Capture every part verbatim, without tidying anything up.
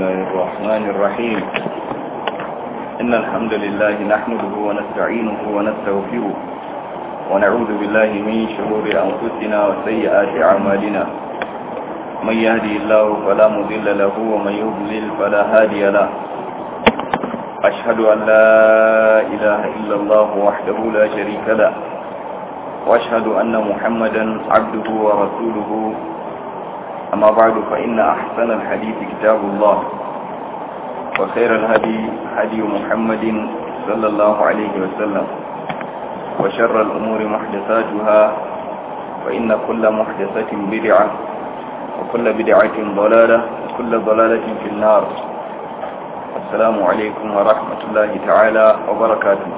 الله الرحمن الرحيم إن الحمد لله نحمده ونستعينه ونستغفره ونعوذ بالله من شرور أنفسنا وسيئات أعمالنا من يهدي الله فلا مضل له ومن يضلل فلا هادي له أشهد أن لا إله إلا الله وحده لا شريك له وأشهد أن محمدا عبده ورسوله أما بعد فإن أحسن الحديث كتاب الله وخير الهدي هدي محمد صلى الله عليه وسلم وشر الأمور محدثاتها فإن كل محدثة بدعة وكل بدعة ضلالة وكل ضلالة في النار. السلام عليكم ورحمة الله تعالى وبركاته.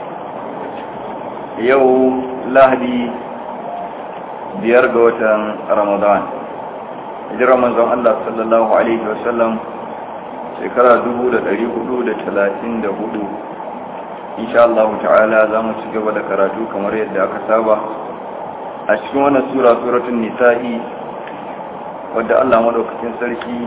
يوم لهدي بيرغوة رمضان hijirar manzon Allah sallallahu alaihi wasallam shekara dubu da ɗari hudu da talatin da hudu. Insha Allah ta'ala za mu ci gaba da karatu kamar yadda aka saba a cikin wannan sura suratul nisa'i wadda Allah madaukakin sarki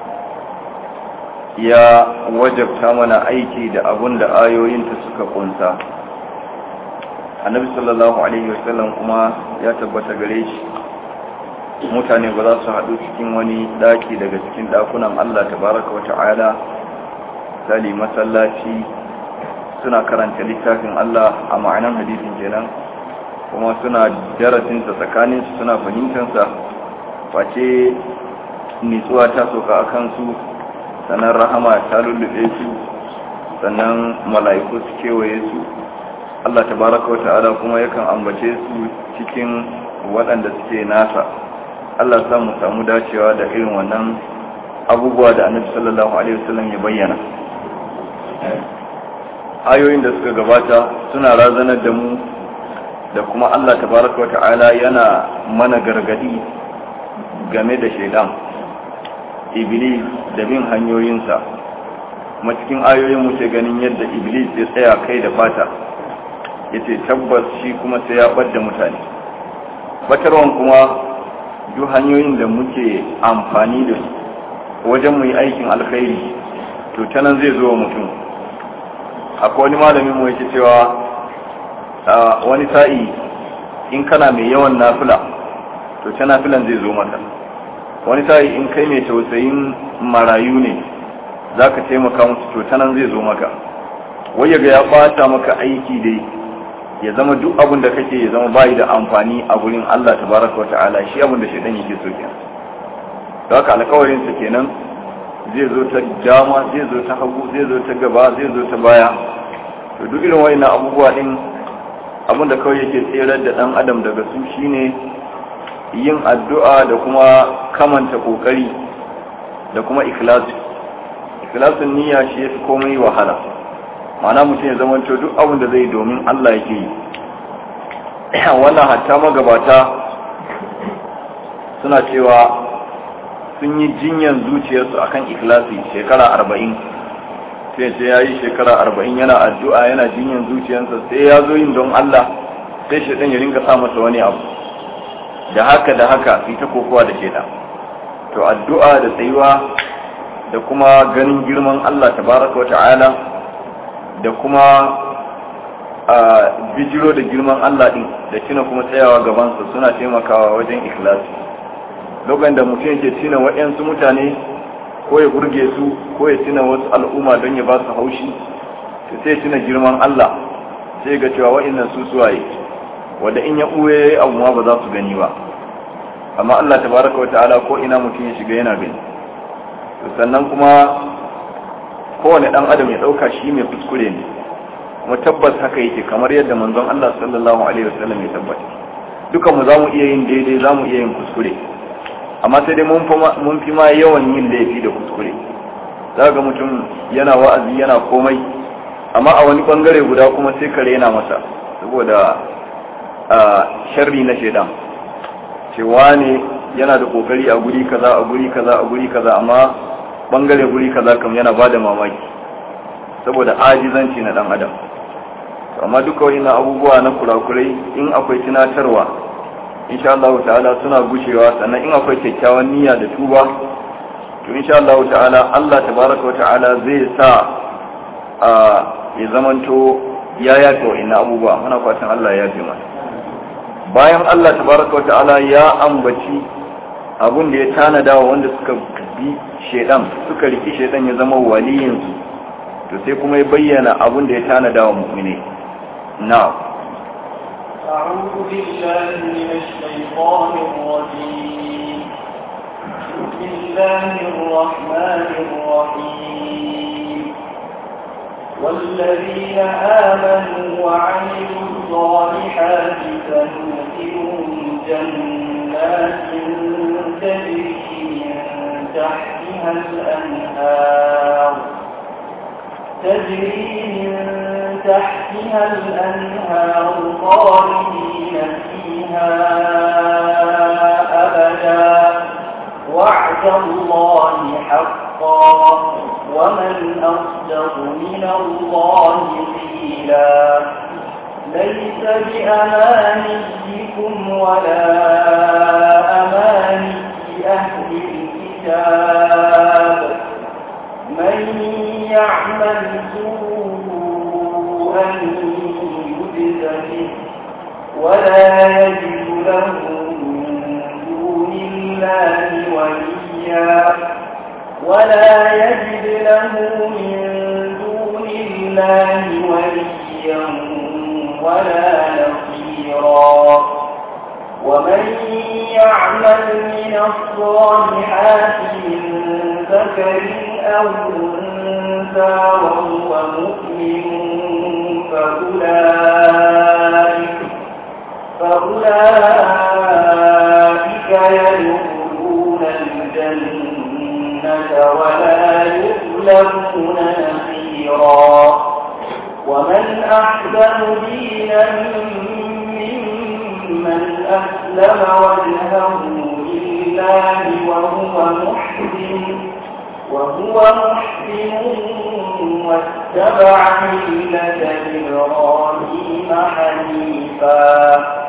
ya wajabta mana aiki da abun da ayoyinta suka kunsa. Annabi sallallahu alaihi wasallam kuma ya tabbata gare shi mutane ba za su haɗu cikin wani ɗaki daga cikin ɗakunan Allah tabaraka wa ta'ala sali masallaci suna karanta littafin Allah a ma'anan hadisin kenan kuma suna darasinsa tsakaninsu suna fahimtansa face nitsuwa ta soka a kansu sannan rahama ta lullube su sannan mala'iku su kewaye su Allah tabaraka wa ta'ala kuma yakan ambace su cikin waɗanda suke nasa. Allah sa mu samu dacewa da irin wannan abubuwa da Annabi sallallahu alaihi wasallam ya bayyana. Ayoyin da suka gabata suna razanar da mu da kuma Allah tabaraka wa ta'ala yana mana gargadi game da shaidan Iblis da bin hanyoyinsa. Kuma cikin ayoyin mu ke ganin yadda Iblis ya tsaya kai da fata yace tabbas shi kuma sai ya bar da mutane. Batarwan kuma duk hanyoyin da muke amfani da su wajen mu yi aikin alkhairi to ta nan zai zo mutum. Akwai wani malamin mu yake cewa wani sa'i in kana mai yawan nafila to ta nafilan zai zo maka. Wani sa'i in kai mai tausayin marayu ne zaka taimaka musu to ta nan zai zo maka. Wai yaga ya bata maka aiki dai ya zama duk abin da kake ya zama bayi da amfani a gurin Allah tabaraka wata'ala shi abin da shaitan yake so kenan. Da haka alƙawarin sa kenan zai zo ta dama zai zo ta hagu zai zo ta gaba zai zo ta baya. To duk irin wayannan abubuwa din abin da kawai yake tsirar da dan adam daga su shine yin addu'a da kuma kamanta kokari da kuma ikhlasi. Ikhlasin niyya shi yafi komai wahala. Ma'ana mutum ya zama duk abin da zai domin Allah yake yi. Wannan hatta magabata suna cewa sun yi jinyan zuciyarsu akan ikhlasi shekara arba'in. Sai ce ya yi shekara arba'in yana addu'a yana jinyan zuciyarsa sai ya zo yin don Allah sai shaitan ya rinka sa masa wani abu. Da haka da haka sai ta kokowa da shaitan. To addu'a da tsayuwa da kuma ganin girman Allah tabaraka wa ta'ala da kuma a bijiro da girman Allah din da tuna kuma tsayawa gabansa suna taimakawa wajen ikhlasi. Lokacin da mutum yake tuna waɗansu mutane ko ya burge su ko ya tuna wasu al'umma don ya ba su haushi to sai tuna girman Allah sai ga cewa waɗannan su suwaye wanda in ya ɓuye abu ma ba za su gani ba, amma Allah tabaraka wa ta'ala ko ina mutum ya shiga yana gani. To sannan kuma kowane ɗan adam ya ɗauka shi mai kuskure ne kuma tabbas haka yake kamar yadda manzon Allah sallallahu alaihi wasallam ya tabbata. Dukan mu zamu iya yin daidai zamu iya yin kuskure, amma sai dai mun fi ma yawan yin laifi da kuskure. Zaka mutum yana wa'azi yana komai amma a wani bangare guda kuma sai kare yana masa saboda sharri na shedan. Cewa ne yana da kokari a guri kaza a guri kaza a guri kaza amma bangare guri kaza kam yana bada mamaki saboda ajizanci na dan adam. Amma duka wayannan abubuwa na kurakurai in akwai tunatarwa insha Allah ta'ala suna gushewa, sannan in akwai kyakkyawan niyya da tuba to insha Allah ta'ala Allah tabaraka wa ta'ala zai sa a ya zamanto ya yafe wa'annan abubuwa. Muna fatan Allah ya yafe mana. Bayan Allah tabaraka wa ta'ala ya ambaci abun da ya tanada wa wanda suka bi shedan suka riki shedan ya zama waliyin su, to sai kuma ya bayyana abun da ya tanada wa mu'mini. Na'am. أعوذ بالله من الشيطان الرجيم. بسم الله الرحمن الرحيم. والذين آمنوا وعملوا الصالحات سندخلهم جنات تجري من تحتها الأنهار تجري من تحتها الأنهار خالدين فيها أبدا وعد الله حقا ومن أصدق من الله قيلا ليس بأمانيكم ولا أماني أهل الكتاب من يعمل سوءا يجز به ولا يجد له من دون الله وليا ولا يجد له من دون الله وليا ولا نصيرا ومن يعمل من الصالحات من ذكر أو أنثى وهو مؤمن فأولئك فأولئك يدخلون الجنة ولا يظلمون نصيرا ومن أحسن دينا ممن أسلم وجهه لله وهو محسن وهو محسن واتبع ملة إبراهيم حنيفا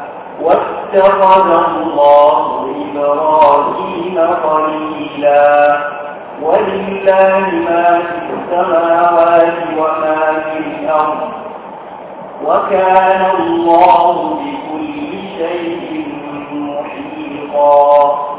واتخذ الله إبراهيم خليلا ولله ما في السماوات وما في الأرض وكان الله بكل شيء محيطا.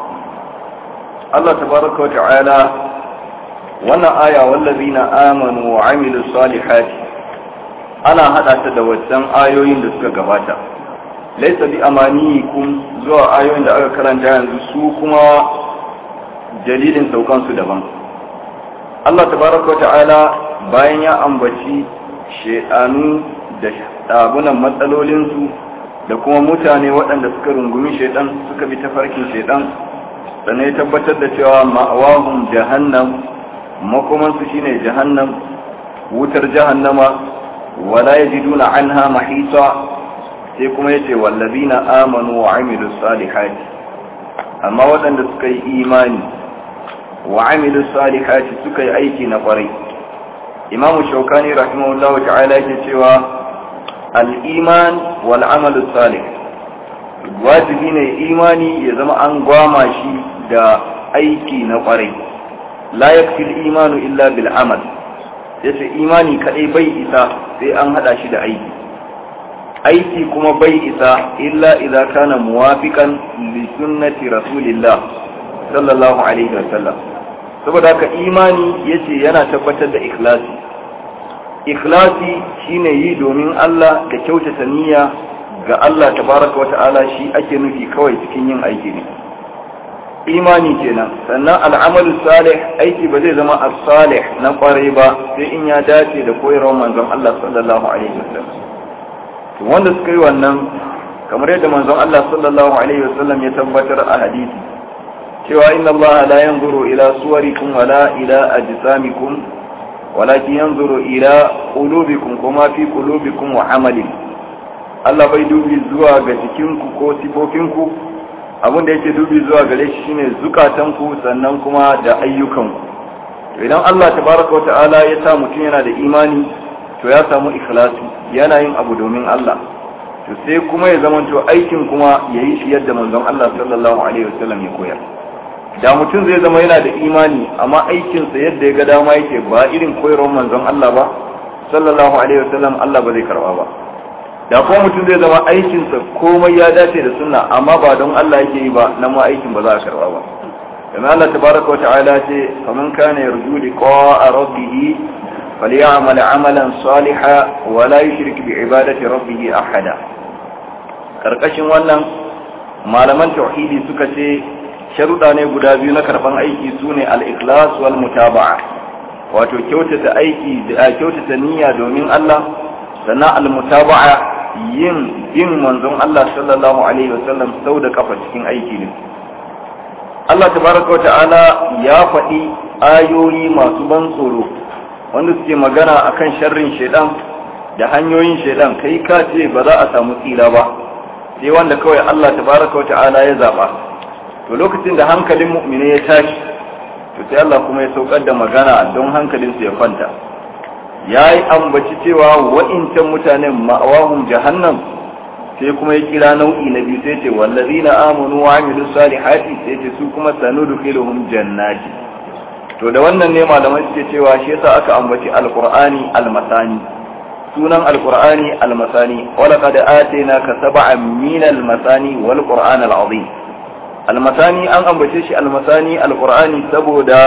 الله تبارك وتعالى wannan aya wallazina amanu wa amilus salihati ana hada ta da wancan ayoyin da suka gabata. Laysa bi amanikum zuwa ayoyin da aka karanta yanzu su kuma dalilin saukan su daban. Allah tabaraka ta'ala bayan ya ambaci shedanu da dabunan matsalolin su da kuma mutane waɗanda suka rungumi shedan suka bi tafarkin shedan, sannan ya tabbatar da cewa ma'awahum jahannam, makomansu shine jahannam, wutar jahannama, wala yajiduna anha mahita. Sai kuma yace wallazina amanu wa amilus salihati, amma waɗanda suka yi imani wa amilus salihati suka yi aiki na kwarai. Imam Shawkani rahimahullah ta'ala yake cewa al-iman wal amalus salih, wajibi ne imani ya zama an gwama shi da aiki na kwarai. La yakfi al-imanu illa bil amal, yace imani kadai bai isa sai an hada shi da aiki. Aiki kuma bai isa illa idza kana muwafiqan li sunnati rasulillah sallallahu alaihi wasallam. Saboda haka imani yace yana tabbatar da ikhlasi. Ikhlasi shine yi domin Allah da kyautata niyya ga Allah tabaraka wa ta'ala, shi ake nufi kawai cikin yin aiki ne. Imani kenan. Sannan al'amalu salih, aiki ba zai zama as-salih na kwarai ba sai in ya dace da koyarwar manzon Allah sallallahu alaihi wasallam. To wanda suka yi wannan, kamar yadda manzon Allah sallallahu alaihi wasallam ya tabbatar a hadisi cewa inna Allah la yanzuru ila suwarikum wala ila ajsamikum walakin yanzuru ila qulubikum kuma fi qulubikum wa amalikum. Allah bai dubi zuwa ga jikinku ko sifofinku, abin da yake dubi zuwa gare shi shine zukatanku sannan kuma da ayyukanku. To idan Allah tabaraka wa ta'ala ya sa mutum yana da imani, to ya samu ikhlasi, yana yin abu domin Allah. To sai kuma ya zama to aikin kuma yayi shi yadda manzon Allah sallallahu alaihi wasallam ya koyar. To da mutum zai zama yana da imani amma aikinsa yadda ya ga dama yake ba irin koyarwar manzon Allah ba sallallahu alaihi wasallam, Allah ba zai karba ba. Da kuma mutum zai zama aikinsa komai ya dace da sunna amma ba don Allah yake yi ba, nan ma aikin ba za a karba ba. kamar Allah tabaraka wa ta'ala ce faman kana yarju liqa'a rabbih falyamal 'amalan salihan wa la yushrik bi ibadati rabbih ahada. Karkashin wannan malaman tauhidi suka ce sharuɗa ne guda biyu na karban aiki sune al-ikhlas wal mutaba'a, wato kyautata aiki da kyautata niyya domin Allah, sannan al-mutaba'a yin bin manzon Allah sallallahu alaihi wasallam sau da kafa cikin aiki ne. Allah tabaraka wa ta'ala ya faɗi ayoyi masu ban tsoro wanda suke magana akan sharrin shaidan da hanyoyin shaidan, kai ka ce ba za a samu tsira ba sai wanda kawai Allah tabaraka wa ta'ala ya zaba. To lokacin da hankalin mu'mini ya tashi, to sai Allah kuma ya saukar da magana don hankalin su ya kwanta. Yayi ambaci cewa wa'incan mutanen ma'awahum jahannam, sai kuma ya kira nau'i na biyu sai ce wallazina amanu wa amilus salihati, sai ce su kuma sanudkhiluhum jannati. To da wannan ne malamai suke cewa shi yasa aka ambaci alqur'ani almasani, sunan alqur'ani almasani, wala qad atainaka sab'an min almasani wal qur'an alazim. Almasani an ambace shi almasani alqur'ani saboda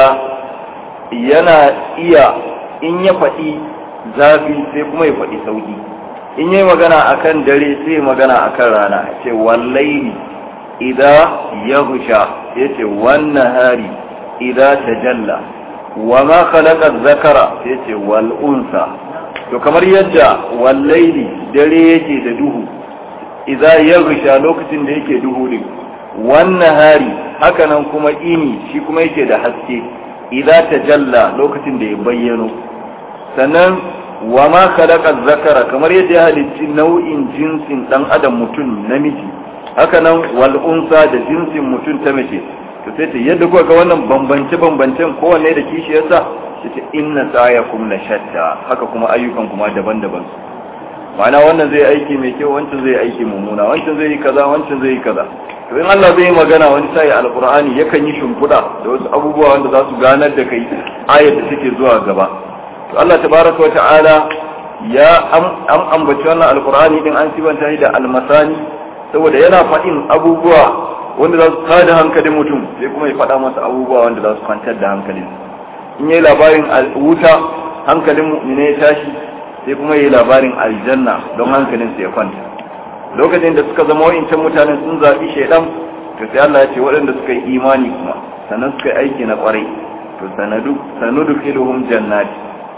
yana iya in ya faɗi zafi sai kuma ya faɗi sauki, in yi magana akan dare sai magana akan rana, ce wallaili idza yaghsha, yace wan nahari idza tajalla, wa ma khalaqa adh-dhakara, yace wal unsa. To kamar yadda wallaili dare yake da duhu, idza yaghsha lokacin da yake duhu din, wan nahari haka nan kuma ini shi kuma yake da haske, idza tajalla lokacin da ya bayyano. Sannan wa ma khalaqa zakara kamar yadda ya halicci nau'in jinsin dan adam mutum namiji, haka nan wal unsa da jinsin mutum ta mace. To sai ta yadda kuka ga wannan bambance bambancen kowanne da kishiyarsa, sai inna sa'yakum la shatta, haka kuma ayyukan kuma daban-daban. Ma'ana wannan zai aiki mai kyau, wancan zai aiki mummuna, wancan zai yi kaza, wancan zai yi kaza. To in Allah zai yi magana wani sai alqur'ani yakan yi shimfiɗa da wasu abubuwa wanda za su ganar da kai ayat da take zuwa gaba. To Allah tabaraka wata'ala ya am ambaci wannan alqur'ani din an sibanta shi da almasani saboda yana faɗin abubuwa wanda za su tada hankalin mutum, sai kuma ya faɗa masa abubuwa wanda za su kwantar da hankalin. In yayi labarin wuta hankalin mu'mine ya tashi, sai kuma yayi labarin aljanna don hankalin sa ya kwanta. Lokacin da suka zama wa'incan mutanen sun zaɓi shaidan, to sai Allah ya ce waɗanda suka yi imani kuma sannan suka yi aiki na ƙwarai, to sanadu sanudkhiluhum jannati,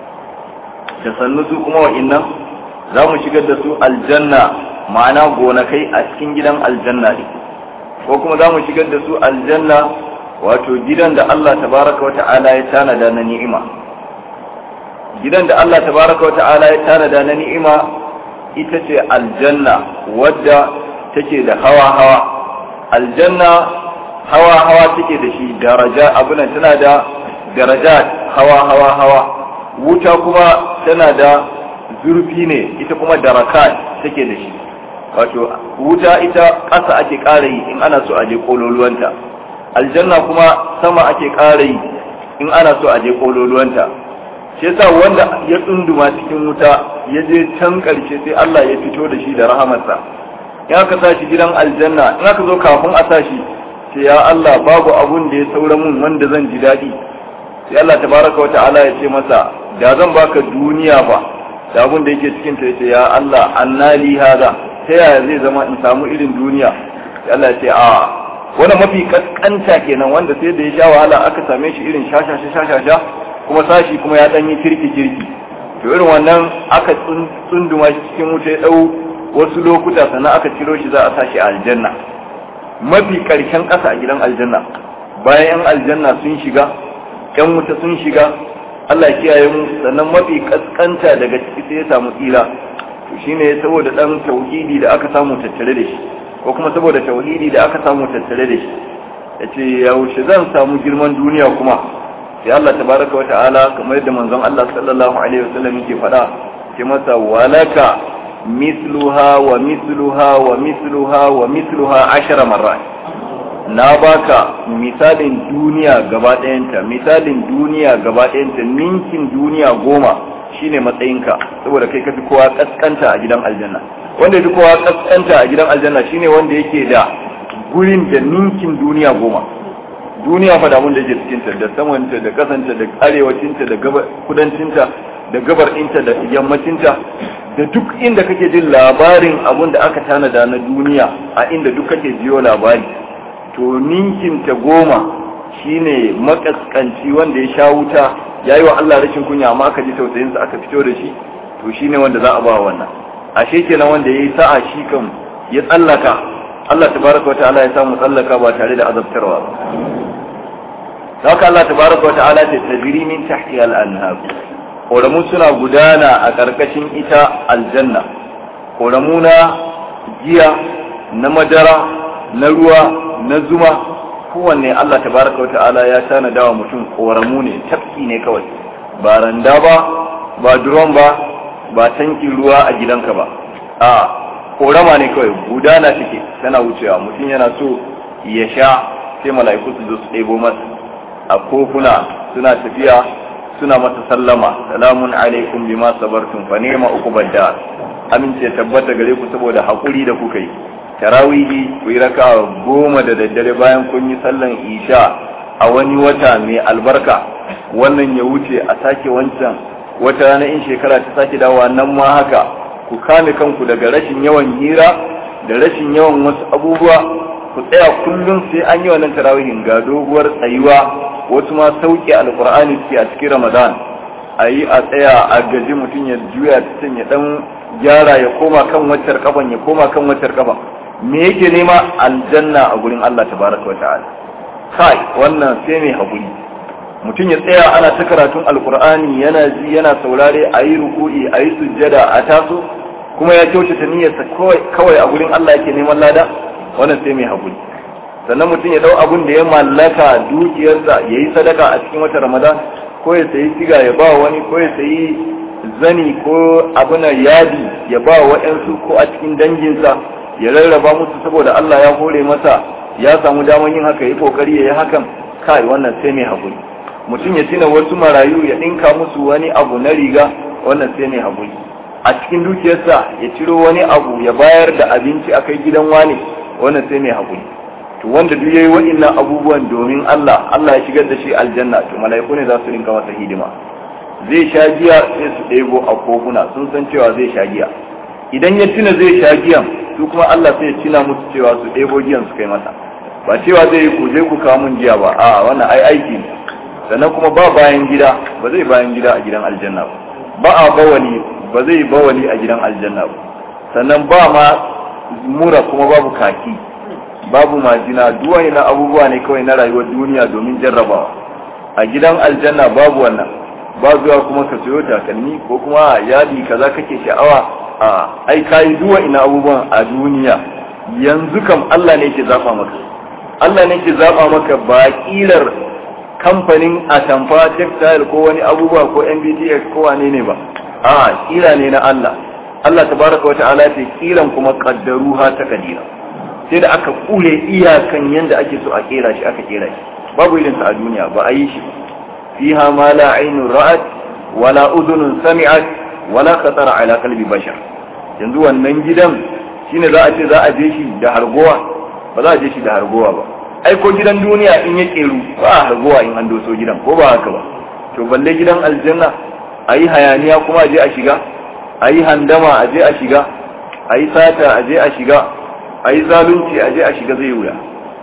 da sannu su kuma wa'innan za mu shigar da su aljanna, ma'ana gonakai a cikin gidan aljanna ne, ko kuma za mu shigar da su aljanna wato gidan da Allah tabaraka wata'ala ya tanada na ni'ima. Gidan da Allah tabaraka wata'ala ya tanada na ni'ima ita ce aljanna wadda take da hawa-hawa. Aljanna hawa-hawa take da shi, daraja abunan tana da daraja hawa-hawa-hawa. Wuta kuma tana da zurfi ne, ita kuma darakat take da shi. Wato wuta ita ƙasa ake ƙara yi in ana so a je ƙololuwanta, aljanna kuma sama ake ƙara yi in ana so a je ƙololuwanta. Shi yasa wanda ya tsunduma cikin wuta ya je can ƙarshe sai Allah ya fito da shi da rahamarsa. In aka sa shi gidan aljanna, in aka zo kafin a sa shi, sai ya Allah babu abun da ya saura mun wanda zan ji daɗi. Sai Allah tabaraka wa ta'ala ya ce masa, da zan baka duniya ba da abun da yake cikin ta, yace ya Allah annali hada, ta yaya zai zama in samu irin duniya? Sai Allah ya ce a wani mafi kaskanta kenan wanda sai da ya sha wahala aka same shi irin shashasha shashasha kuma sashi kuma ya danyi kirki kirki. To irin wannan aka tsunduma shi cikin wuta ya dau wasu lokuta sannan aka ciro shi za a sa shi a aljanna, mafi karshen ƙasa a gidan aljanna. Bayan yan aljanna sun shiga, yan wuta sun shiga, Allah ya kiyaye mu, sannan mafi kaskanta daga ciki sai ya samu tsira. To shine saboda dan tauhidi da aka samu tattare da shi, ko kuma saboda tauhidi da aka samu tattare da shi, yace yaushe zan samu girman duniya kuma? Sai Allah tabaraka wa ta'ala kamar yadda manzon Allah sallallahu alaihi wasallam yake faɗa, ce masa walaka misluha wa misluha wa misluha wa misluha ashara marrat. na baka misalin duniya gaba ɗayanta misalin duniya gaba ɗayanta ninkin duniya goma shine matsayinka saboda kai kafi kowa kaskanta a gidan aljanna wanda yafi kowa kaskanta a gidan aljanna shine wanda yake da gurin da ninkin duniya goma duniya fa da mun da yake cikin ta da samanta da kasanta da arewacinta da gabar kudancinta da gabar ɗinta da yammacinta da duk inda kake jin labarin abun da aka tanada na duniya a inda duk kake jiyo labari to ninkinta goma shine makaskanci wanda ya sha wuta ya yi wa Allah rashin kunya amma aka ji tausayinsa aka fito da shi to shine wanda za a ba wannan ashe kenan wanda ya yi sa'a shi kan ya tsallaka Allah tabaraka wa ta'ala ya samu tsallaka ba tare da azabtarwa ba haka Allah tabaraka wa ta'ala ta tajri min tahti al-anhar koramu suna gudana a karkashin ita aljanna koramu na giya na madara na ruwa na zuma kowanne Allah tabaraka wa ta'ala ya tanada wa mutum koramu ne tafki ne kawai ba randa ba ba drum ba ba tankin ruwa a gidanka ba a korama ne kawai gudana take tana wucewa mutum yana so ya sha sai mala'iku su zo su ɗebo masa a kofuna suna tafiya suna masa sallama salamun alaikum bima sabartum fa ni'ma uqubad dar amince tabbata gare ku saboda hakuri da kuka yi tarawihi ku yi raka goma da daddare bayan kun yi sallan isha a wani wata mai albarka wannan ya wuce a sake wancan wata rana in shekara ta sake dawowa nan ma haka ku kame kanku daga rashin yawan hira da rashin yawan wasu abubuwa ku tsaya kullum sai an yi wannan tarawihin ga doguwar tsayuwa wasu ma sauke alkur'ani suke a cikin ramadan a yi a tsaya a gaji mutum ya juya cikin ya dan gyara ya koma kan waccar kafan ya koma kan waccar kafan me yake nema aljanna a gurin Allah tabaraka wa ta'ala kai wannan sai mai hakuri mutum ya tsaya ana ta karatun alkur'ani yana ji yana saurare a yi ruku'i a yi sujjada a taso kuma ya kyautata niyyarsa kawai a gurin Allah yake neman lada wannan sai mai hakuri sannan mutum ya dau abun da ya mallaka dukiyarsa ya yi sadaka a cikin wata ramadan ko ya sayi siga ya ba wani ko ya sayi zani ko abuna yadi ya ba waɗansu ko a cikin danginsa ya rarraba musu saboda Allah ya hore masa ya samu damar yin haka ya kokari ya yi hakan kai wannan sai mai hakuri mutum ya tina wasu marayu ya ɗinka musu wani abu na riga wannan sai mai hakuri a cikin dukiyarsa ya ciro wani abu ya bayar da abinci a kai gidan wani wannan sai mai hakuri to wanda duk yayi wa'annan abubuwan domin Allah Allah ya shigar da shi aljanna to mala'iku ne za su rinka masa hidima zai sha giya sai su ɗebo a kofuna sun san cewa zai sha giya idan ya tuna zai sha giyan su kuma Allah sai ya tuna musu cewa su ɗebo giyan su kai masa ba cewa zai yi ku je ku kawo mun giya ba a wannan ai aiki ne sannan kuma ba bayan gida ba zai bayan gida a gidan aljanna ba ba a bawali ba zai bawali a gidan aljanna ba sannan ba ma mura kuma babu kaki babu majina duwai na abubuwa ne kawai na rayuwar duniya domin jarrabawa a gidan aljanna babu wannan ba zuwa kuma ka sayo takalmi ko kuma yadi kaza kake sha'awa a ai kai duwai na abubuwan a duniya yanzu kam Allah ne yake zaba maka Allah ne yake zaba maka ba kilar kamfanin atamfa textile ko wani abubuwa ko M B T X ko wane ne ba a kira ne na Allah Allah tabaraka wa ta'ala ce kiran kuma qaddaruha ta kadira sai da aka kure iyakan yanda ake so a kera shi aka kera shi babu irin sa a duniya ba a yi shi fiha ma la aynun ra'at wala udhunun sami'at wala khatara ala qalbi bashar yanzu wannan gidan shine za a ce za a je shi da hargowa ba za a je shi da hargowa ba ai ko gidan duniya in ya keru ba a hargowa in an doso gidan ko ba haka ba to balle gidan aljanna ayi hayaniya kuma a je a shiga ayi handama a je a shiga ayi sata a je a shiga a yi zalunci a je a shiga zai wuya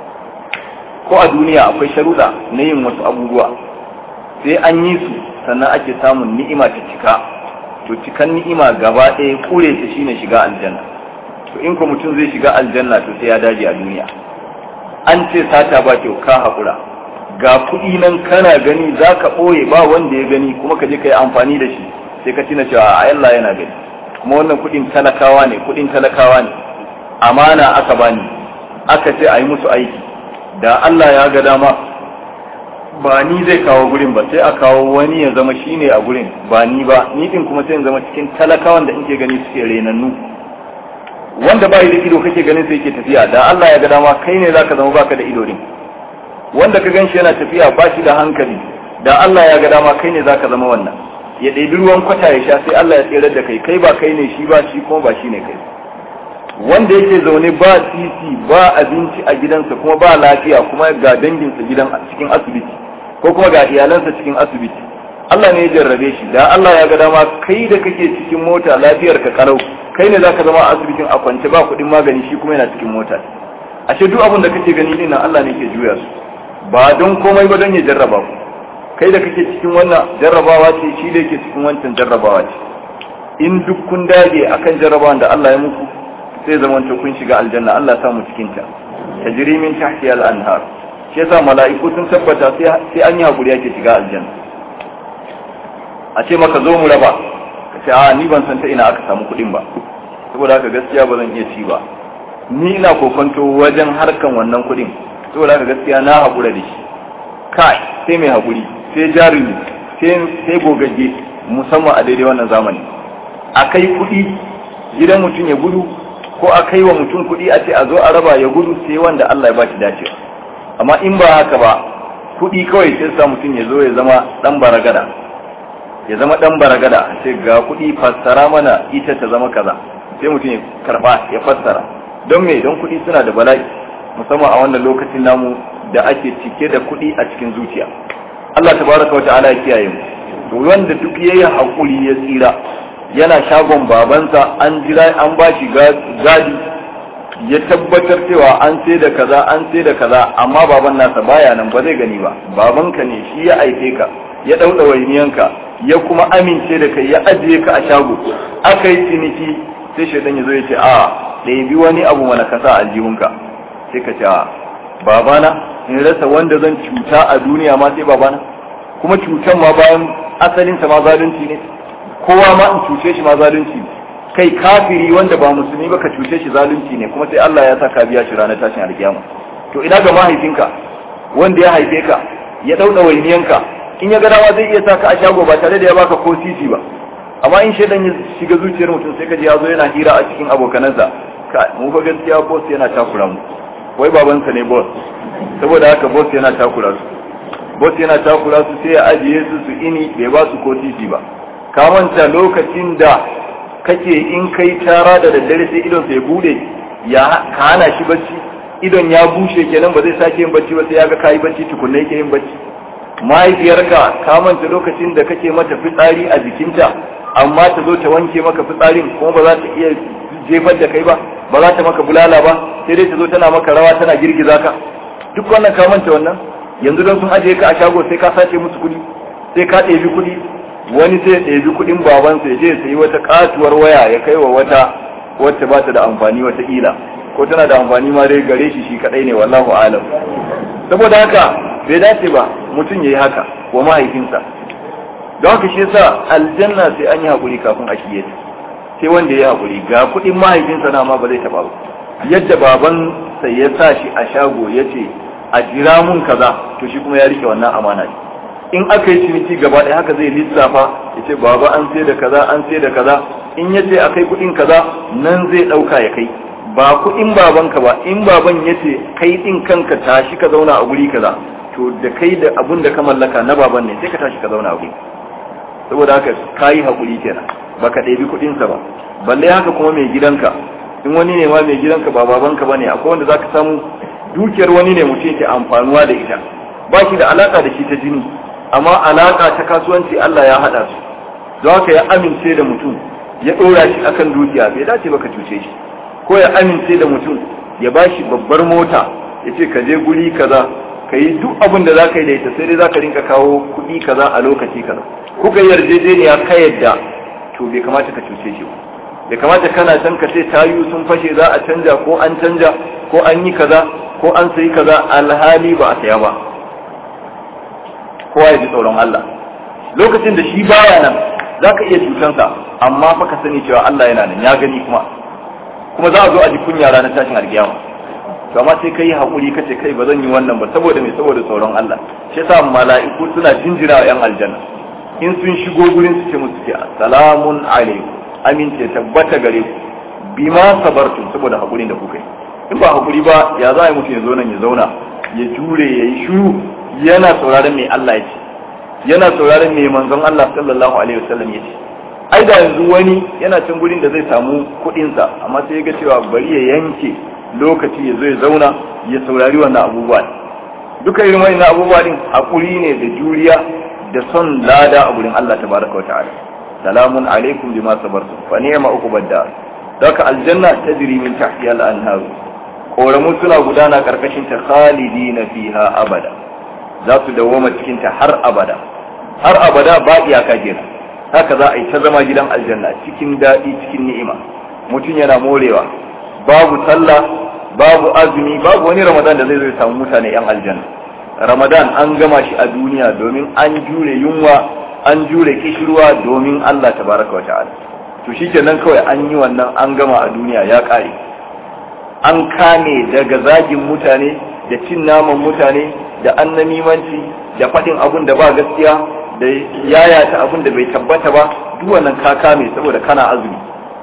ko a duniya akwai sharuɗa na yin wasu abubuwa sai an yi su sannan ake samun ni'ima ta cika to cikan ni'ima gaba ɗaya kure ta shine shiga aljanna to in ko mutum zai shiga aljanna to sai ya dace a duniya an ce sata ba kyau ka haƙura ga kuɗi nan kana gani za ka ɓoye ba wanda ya gani kuma ka je ka yi amfani da shi sai ka tina cewa a Allah yana gani kuma wannan kuɗin talakawa ne kuɗin talakawa ne amana aka bani aka ce a yi musu aiki da Allah ya ga dama ba ni zai kawo gurin ba sai a kawo wani ya zama shine a gurin ba ni ba ni din kuma sai in zama cikin talakawan da inke gani suke renannu wanda bai da ido kake ganin sai yake tafiya, da Allah ya ga dama kai ne zaka zama baka da ido din. Wanda ka ganshi yana tafiya ba shi da hankali, da Allah ya ga dama kai ne zaka zama wannan. Ya ɗebi ruwan kwata ya sha sai Allah ya tsere da kai, kai ba kai ne shi ba shi kuma ba shi ne kai. Wanda yake zaune ba titi ba abinci a gidansa kuma ba lafiya kuma ga danginsa gidan cikin asibiti ko kuma ga iyalansa cikin asibiti, Allah ne ya jarrabe shi, da Allah ya ga dama kai da kake cikin mota lafiyar ka kalau kai ne zaka zama a asibitin a kwance ba kuɗin magani, shi kuma yana cikin mota. Ashe duk abin da kake gani din Allah ne ke juya su, ba don komai ba don ya jarraba ku. Kai da kake cikin wannan jarrabawa ce, shi da yake cikin wancan jarrabawa ce. In duk kun dage akan jarrabawan da Allah ya muku sai zamanta kun shiga aljanna, Allah ya samu cikin ta. Tajri min tahtiha al-anhar. Shi yasa mala'iku sun tabbata sai sai an yi hakuri yake shiga aljanna. A ce maka zo mu raba, ka ce a ni ban san ta ina aka samu kuɗin ba, saboda haka gaskiya ba zan iya ci ba. Ni ina kokonto wajen harkan wannan kuɗin, saboda haka gaskiya na haƙura da shi. Kai sai mai haƙuri, sai jarumi, sai gogagge, musamman a daidai wannan zamani. A kai kuɗi gidan mutum ya gudu, ko a kai wa mutum kuɗi a ce a zo a raba ya gudu, sai wanda Allah ya ba shi dacewa. Amma in ba haka ba, kuɗi kawai sai sa mutum ya zo ya zama ɗan baragada. Ya zama ɗan baragada, a ce ga kuɗi fassara mana ita ta zama kaza. Sai mutum ya karɓa ya fassara. Don me? Don kuɗi suna da bala'i, musamman a wannan lokacin namu da ake cike da kuɗi a cikin zuciya. Allah tabaraka wa ta'ala ya kiyaye mu. To wanda duk yayi hakuri ya tsira, yana shagon babansa an jira an bashi gadi, ya tabbatar cewa an sai da kaza an sai da kaza, amma baban nasa baya nan ba zai gani ba. Babanka ne, shi ya aike ka, ya dauda wainiyanka, ya kuma amince da kai, ya ajiye ka a shago. Aka yi ciniki sai shaidan ya zo ya ce a ɗebi wani abu mana kasa aljihunka. Sai ka ce a babana in rasa wanda zan cuta a duniya ma sai babana, kuma cutan ma bayan asalinsa ma zalunci ne, kowa ma in cuce shi ma zalunci ne, kai kafiri wanda ba musulmi ba ka cuce shi zalunci ne, kuma sai Allah ya sa ka biya shi ranar tashin alkiyama. To ina ga mahaifinka wanda ya haife ka ya dauda wainiyanka, in ya ga dama zai iya sa ka a shago ba tare da ya baka ko titi ba, amma in shaidan ya shiga zuciyar mutum sai ka ji ya zo yana hira a cikin abokanansa, ka mu fa gaskiya boss yana takura mu, wai babansa ne boss, saboda haka boss yana takura su boss yana takura su sai ya ajiye su su ini bai ba su ko titi ba. Ka manta lokacin da kake in kai tara da daddare sai idon sa ya bude, ya ka hana shi bacci, idon ya bushe kenan ba zai sake yin bacci ba sai ya ga kai bacci tukunna yake yin bacci. Mahaifiyarka ka manta lokacin da kake mata fitsari a jikinta, amma ta zo ta wanke maka fitsarin kuma ba za ta iya jefar da kai ba, ba za ta maka bulala ba, sai dai ta zo tana maka rawa tana girgiza ka. Duk wannan ka manta wannan. Yanzu don sun ajiye ka a shago sai ka sace musu kuɗi, sai ka ɗebi kuɗi, wani sai ya ɗebi kuɗin babansa ya je ya sayi wata katuwar waya ya kai wa wata wacce ba ta da amfani wata ila, ko tana da amfani ma dai gare shi shi kaɗai ne, wallahu alam. Saboda haka bai dace ba mutum ya yi haka wa mahaifinsa. Don haka shi yasa aljanna sai an yi haƙuri kafin a shige ta, sai wanda ya yi haƙuri. Ga kuɗin mahaifinsa na ma ba zai taɓa ba, yadda baban sai ya sa shi a shago ya ce a jira mun kaza, to shi kuma ya rike wannan amana ne. In aka yi ciniki gaba ɗaya haka zai lissafa ya ce baba an sai da kaza an sai da kaza, in ya ce a kai kuɗin kaza nan zai ɗauka ya kai, ba kuɗin babanka ba. In baban ya ce kai ɗin kanka tashi ka zauna a guri kaza, to da kai da abun da ka mallaka na baban ne sai ka tashi ka zauna a guri. Saboda haka ka yi haƙuri kenan, ba ka ɗebi kuɗinsa ba. Balle haka kuma mai gidanka, in wani ne ma mai gidanka ba babanka ba ne, akwai wanda za ka samu dukiyar wani ne mutum ke amfanuwa da ita, ba shi da alaƙa da shi ta jini, amma alaƙa ta kasuwanci Allah ya haɗa su. Don haka ya amince da mutum ya ɗora shi akan dukiya, bai dace ba ka cuce shi. Ko ya amince da mutum ya ba shi babbar mota ya ce ka je guri kaza ka yi duk abin da za ka yi da ita, sai dai za ka rinka kawo kuɗi kaza a lokaci kaza. Kuka yarjejeniya ka yadda, to bai kamata ka cuce shi ba. Bai kamata kana can ka ce tayu sun fashe za a canja ko an canja ko an yi kaza ko an sayi kaza alhali ba a saya ba. Kowa ya ji tsoron Allah. Lokacin da shi baya nan za ka iya cutansa, amma fa ka sani cewa Allah yana nan ya gani kuma kuma za a zo a ji kunya ranar tashin alkiyama. To amma sai kai hakuri kace kai ba zan yi wannan ba saboda me, saboda tsoron Allah. Shi yasa mala'iku suna jinjira wa 'yan aljanna in sun shigo gurin su ce musu ce assalamun alaikum, amince tabbata gare ku bima sabartum saboda hakurin da kuka yi. In ba hakuri ba ya za a yi mutum ya zo nan ya zauna ya jure ya yi shiru yana sauraron me Allah ya ce, yana sauraron me manzon Allah sallallahu alaihi wasallam ya ce. Ai da yanzu wani yana cin gurin da zai samu kuɗinsa amma sai ya ga cewa bari ya yanke lokaci ya zo ya zauna ya saurari wannan abubuwa. Duka irin wannan abubuwa din hakuri ne da juriya da son lada a gurin Allah tabaraka wa ta'ala. Salamun alaikum bima sabartum fa ni'ma uqbad dar. Daka aljanna tajri min tahtiha al-anhar. Koramu suna gudana karkashin ta khalidina fiha abada. Za su dawoma cikin ta har abada. Har abada ba iyaka kenan. Haka za a yi ta zama gidan aljanna cikin daɗi cikin ni'ima. Mutum yana morewa. Babu sallah, babu azumi, babu wani Ramadan da zai zo ya samu mutane yan aljanna. Ramadan an gama shi a duniya domin an jure yunwa, an jure kishirwa domin Allah tabaraka wa ta'ala. To shikenan kawai an yi wannan an gama a duniya ya kare. An kame daga zagin mutane da cin naman mutane da annamimanci da faɗin abun da ba gaskiya da yayata abun da bai tabbata ba, duk wannan ka kame saboda kana azumi.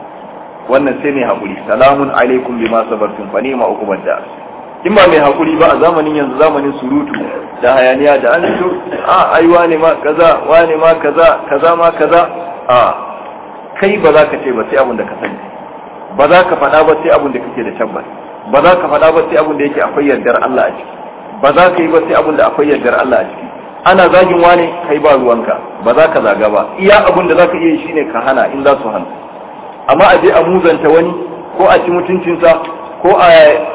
Wannan sai ne haƙuri. Salamun alaikum bima sabartum fa ni'ma uqbad dar. In ba mai haƙuri ba a zamanin yanzu, zamanin surutu da hayaniya da an fito a ai wane ma kaza wane ma kaza kaza ma kaza, a kai ba za ka ce ba sai abin da ka sani, ba za ka faɗa ba sai abin da kake da tabbas, ba za ka faɗa ba sai abin da yake akwai yardar Allah a ciki, ba za ka yi ba sai abin da akwai yardar Allah a ciki. Ana zagin wane kai ba ruwanka, ba za ka zaga ba, iya abin da za ka iya yi shine ka hana in za su hana. Amma a je a muzanta wani ko a ci mutuncinsa ko a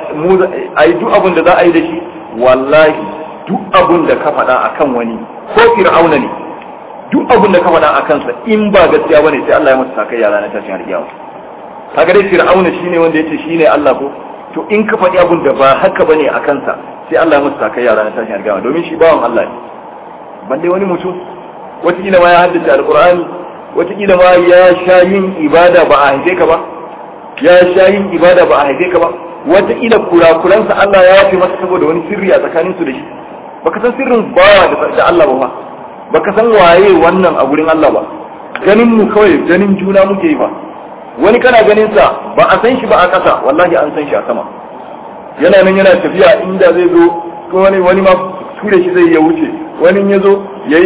yi duk abin da za a yi da shi, wallahi duk abin da ka faɗa a kan wani ko fir'auna ne, duk abin da ka faɗa a kansa in ba gaskiya bane sai Allah ya masa sakayya ranar tashin alƙiyama. Kaga dai fir'auna shine wanda yace shine Allah ko, to in ka faɗi abin da ba haka bane a kansa sai Allah ya masa sakayya ranar tashin alƙiyama, domin shi bawan Allah ne. Balle wani mutum wataƙila ma ya haddace alƙur'ani, wataƙila ma ya sha yin ibada ba a haife ka ba, ya sha yin ibada ba a haife ka ba, wataƙila kurakuransa Allah ya yafe masa saboda wani sirri a tsakanin su da shi. Baka san sirrin bawa da Allah ba, baka san waye wannan a gurin Allah ba. Ganin mu kawai ganin juna muke yi ba. Wani kana ganin sa ba a san shi ba a ƙasa, wallahi an san shi a sama. Yana nan yana tafiya inda zai zo ko wani wani ma ture shi zai ya wuce, wani ya zo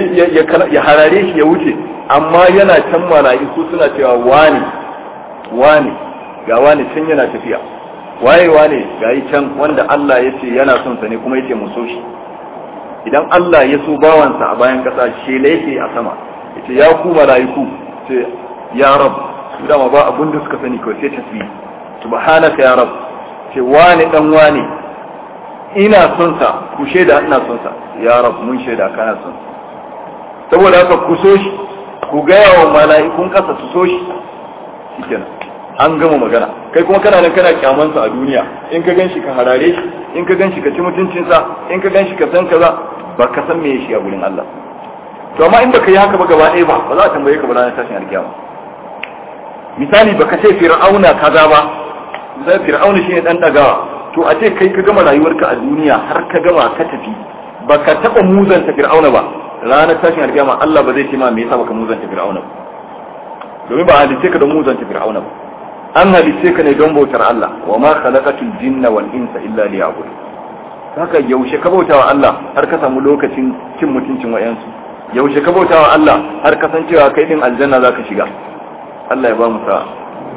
ya harare shi ya wuce, amma yana can mala'iku suna cewa wani wani ga wani can yana tafiya, waye wane ga yi can wanda Allah ya ce yana son sa ne kuma ya ce mu so shi. Idan Allah ya so bawansa a bayan kasa shela yake a sama, ya ce ya ku mala'iku, ce ya rab, su dama ba abin da suka sani kawai sai tasbih, subhanaka ya rab, ce wani dan wani ina son sa, ku shaida ina son sa, ya rab mun shaida kana son sa. Saboda haka ku so shi, ku gaya wa mala'ikun kasa su so shi, shikenan an gama magana. Kai kuma kana nan kana kyamansa a duniya, in ka ganshi ka harare shi, in ka ganshi ka ci mutuncinsa, in ka ganshi ka san kaza, ba ka san me shi a gurin Allah. To amma in baka yi haka ba gaba ɗaya ba, ba za a tambaye ka ba ranar tashin alkiyama. Misali baka ce fir'auna kaza ba, sai fir'auna shine dan dagawa, to a ce kai ka gama rayuwarka a duniya har ka gama ka tafi, baka taba muzanta fir'auna ba, ranar tashin alkiyama Allah ba zai ce ma me yasa baka muzanta fir'auna ba. Domin ba halice ka don muzanta fir'auna ba, an halice ka ne don bautar Allah, wa ma khalaqatul jinna wal insa illa liya'budun. Haka yaushe ka bautawa Allah har ka samu lokacin cin mutuncin wayansu, yaushe ka bautawa Allah har ka san cewa kai din aljanna zaka shiga. Allah ya ba mu sa'a.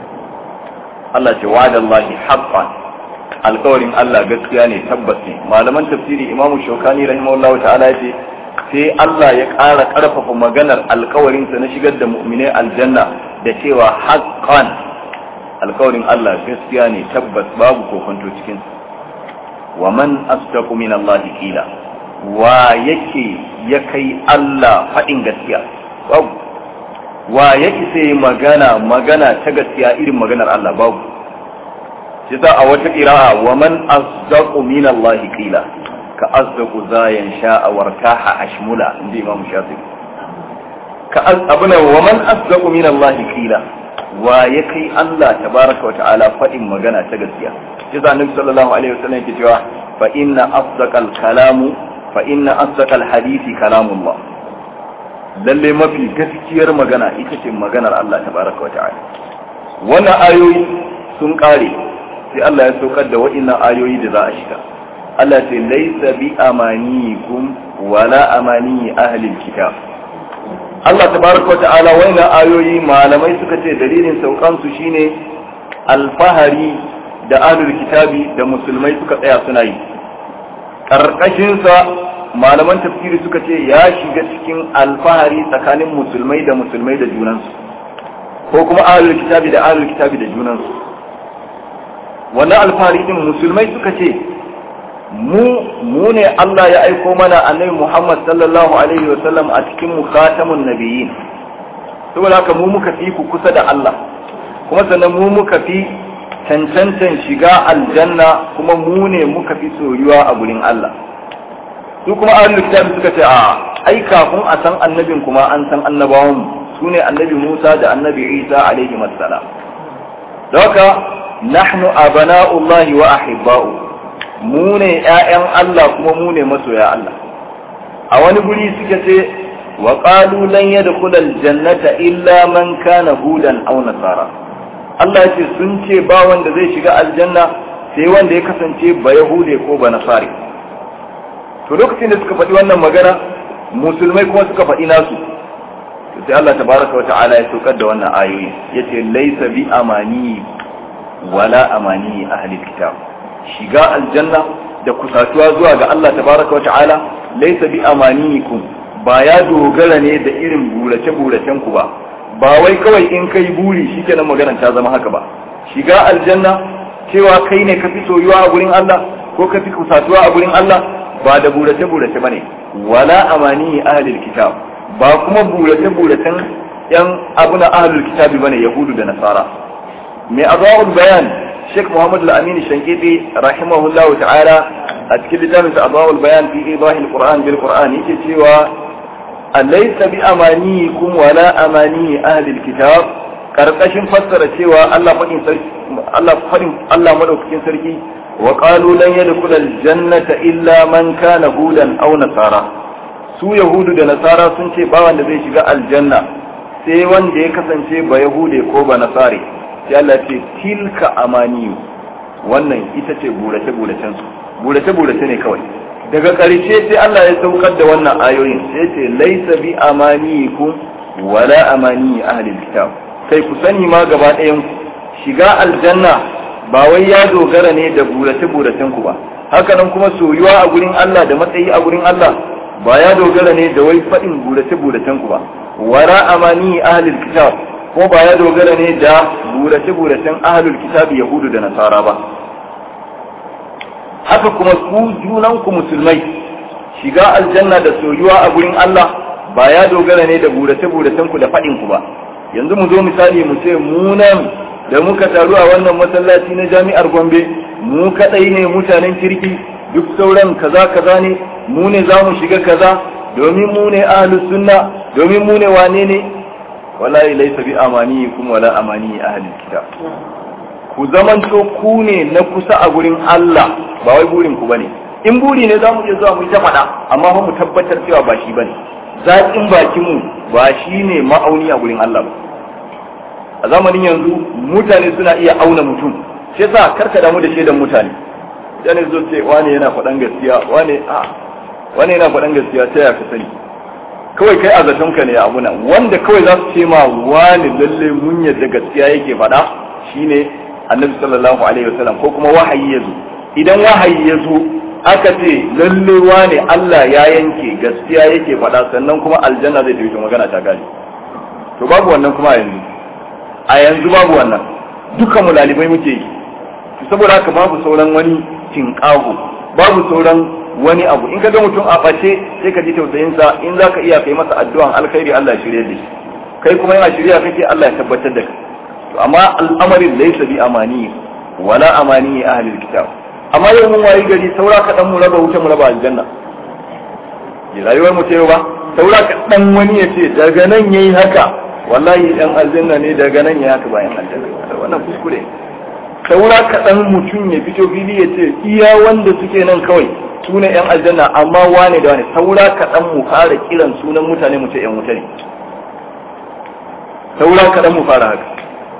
Allah ce wa'adallahi haqqan, alƙawarin Allah gaskiya ne, tabbas ne. Malaman tafsiri Imam Shawkani rahimahullahu ta'ala ya ce sai Allah ya ƙara ƙarfafa maganar alƙawarinsa na shigar da mu'minai aljanna da cewa haqqan, alƙawarin Allah gaskiya ne, tabbas babu kokonto cikin sa. Wa man asdaqu min Allah qila, wa yake ya kai Allah faɗin gaskiya? Babu. Wa yake sai magana magana ta gaskiya irin maganar Allah? Babu. Shi sa a wata qira'a wa man asdaqu min Allah qila ka asdaqu zayan sha'a wartaha ashmula, inda Imam Shafi'i. Ka abuna wa man asdaqu min Allah qila, wa ya kai Allah tabaraka wa ta'ala faɗin magana ta gaskiya. Shi sa Annabi sallallahu alaihi wasallam yake cewa fa inna asdaqal kalamu fa inna asdaqal hadisi kalamullah. Lalle mafi gaskiyar magana ita ce maganar Allah tabaraka wa ta'ala. Wannan ayoyi sun kare sai Allah ya saukar da waɗannan ayoyi da za a shiga. Allah ce laisa bi amaniyikum wala amani ahli kitab. Allah tabaraka wata'ala waɗannan ayoyi malamai suka ce dalilin saukan su shine alfahari da ahlul kitabi da musulmai suka tsaya suna yi. Karkashin sa malaman tafsiri suka ce ya shiga cikin alfahari tsakanin musulmai da musulmai da junansu, ko kuma ahlul kitabi da ahlul kitabi da junansu. Wannan alfahari din musulmai suka ce mu mu ne Allah ya aiko mana annabi Muhammad sallallahu alaihi wa sallam a cikin mu khatamun nabiyyin, saboda haka mu muka fi ku kusa da Allah, kuma sannan mu muka fi cancantan shiga aljanna, kuma mu ne muka fi soyuwa a gurin Allah. Su kuma ahlul kitabi suka ce a ai kafin a san annabin kuma an san annabawan su ne annabi Musa da annabi Isa alaihi wassalam. Da haka nahnu abana'ullahi wa ahibba'u, mu ne ƴaƴan Allah kuma mu ne masoya Allah. A wani guri suka ce wa qalu lan yadkhulal jannata illa man kana hudan aw nasara. Allah ya ce sun ce ba wanda zai shiga aljanna sai wanda ya kasance ba yahude ko ba nasari. To lokacin da suka faɗi wannan magana musulmai kuma suka faɗi nasu, sai Allah tabaraka wa ta'ala ya saukar da wannan ayoyi yace laysa bi amani wala amani ahli kitab. Shiga aljanna da kusatuwa zuwa ga Allah tabaraka wa ta'ala laysa bi amanikum, ba ya dogara ne da irin burace buracen ku ba, ba wai kawai in kai buri shikenan maganar ta zama haka ba. Shiga aljanna cewa kai ne ka fi soyuwa a gurin Allah ko ka fi kusatuwa a gurin Allah ba da burace burace bane, wala amani ahli kitab, ba kuma burace buracen yan abuna ahlul kitabi bane, yahudu da nasara. mai azawul bayan Sheikh Muhammad al-Amin Shankiti rahimahullahu ta'ala a cikin littafin sa azawul bayan fi ibahil Qur'an bil Qur'an yake cewa alaysa bi amaniyikum wala amani ahli al-kitab, karkashin fassara cewa Allah fadin sarki Allah fadin Allah madaukakin sarki wa qalu lan yadkhul al-jannata illa man kana hudan aw nasara. Su yahudu da nasara sun ce ba wanda zai shiga aljanna sai wanda ya kasance ba yahude ko ba nasari. Sai Allah ce tilka amaniyu, wannan ita ce burace-buracen su, burace-burace ne kawai. Daga ƙarshe sai Allah ya saukar da wannan ayoyin sai ce laisa bi amaniyikum wala amani ahli kitab. Sai ku sani ma gaba ɗayan shiga aljanna ba wai ya dogara ne da burace-buracen ku ba, haka nan kuma soyuwa a gurin Allah da matsayi a gurin Allah ba ya dogara ne da wai faɗin burace-buracen ku ba, wala amani ahli kitab ko ba ya dogara ne da burace-buracen ahlul kitabi yahudu da nasara ba. Haka kuma ku junanku musulmai shiga aljanna da soyuwa a gurin Allah ba ya dogara ne da burace-buracen ku da faɗin ku ba. Yanzu mu zo misali mu ce mu nan da muka taru a wannan masallaci na jami'ar Gombe mu kadai ne mutanen kirki, duk sauran kaza kaza ne, mu ne za mu shiga kaza domin mu ne ahlus sunna, domin mu ne wane ne. Wallahi laysa bi amaniyikum wala amani ahli kitab. Ku zamanto ku ne na kusa a gurin Allah, ba wai burin ku bane. In buri ne zamu iya zuwa mu ta faɗa, amma fa mu tabbatar cewa ba shi bane. Zaƙin bakin mu ba shi ne ma'auni a gurin Allah ba. A zamanin yanzu mutane suna iya auna mutum, sai yasa karka damu da shedan mutane. Mutane zo ce wane yana faɗan gaskiya, wane a wane yana faɗan gaskiya ta ya ka sani. Kawai kai a zatonka ne abu nan, wanda kawai za su ce ma wani lalle mun yadda gaskiya yake faɗa shine Annabi sallallahu alaihi wasallam, ko kuma wahayi ya zo. Idan wahayi ya zo aka ce lalle wani Allah ya yanke gaskiya yake faɗa, sannan kuma aljanna zai tafi, magana ta gani. To babu wannan kuma a yanzu. A yanzu babu wannan. Dukkan mu lalibai muke yi. Saboda haka babu sauran wani tinƙaho, babu sauran wani abu. In ka ga mutum a ɓace sai ka ji tausayinsa, in za ka iya kai masa addu'an alkhairi Allah ya shirye da shi, kai kuma yana shirya kake Allah ya tabbatar da kai. To amma al'amarin laysa bi amani wala amani ahli kitab. Amma yau mun wayi gari saura ka dan mu raba wuta mu raba aljanna. Ji rayuwar mu ce ba, saura ka dan wani ya ce daga nan yayi haka wallahi dan aljanna ne, daga nan yayi haka bayan aljanna. Wannan kuskure. Saura ka dan mutum ya fito fili ya ce iya wanda suke nan kawai su ne ‘yan aljanna, amma wane da wane saura kaɗan mu fara kiran sunan mutane mu ce ‘yan wuta ne. Saura kaɗan mu fara haka.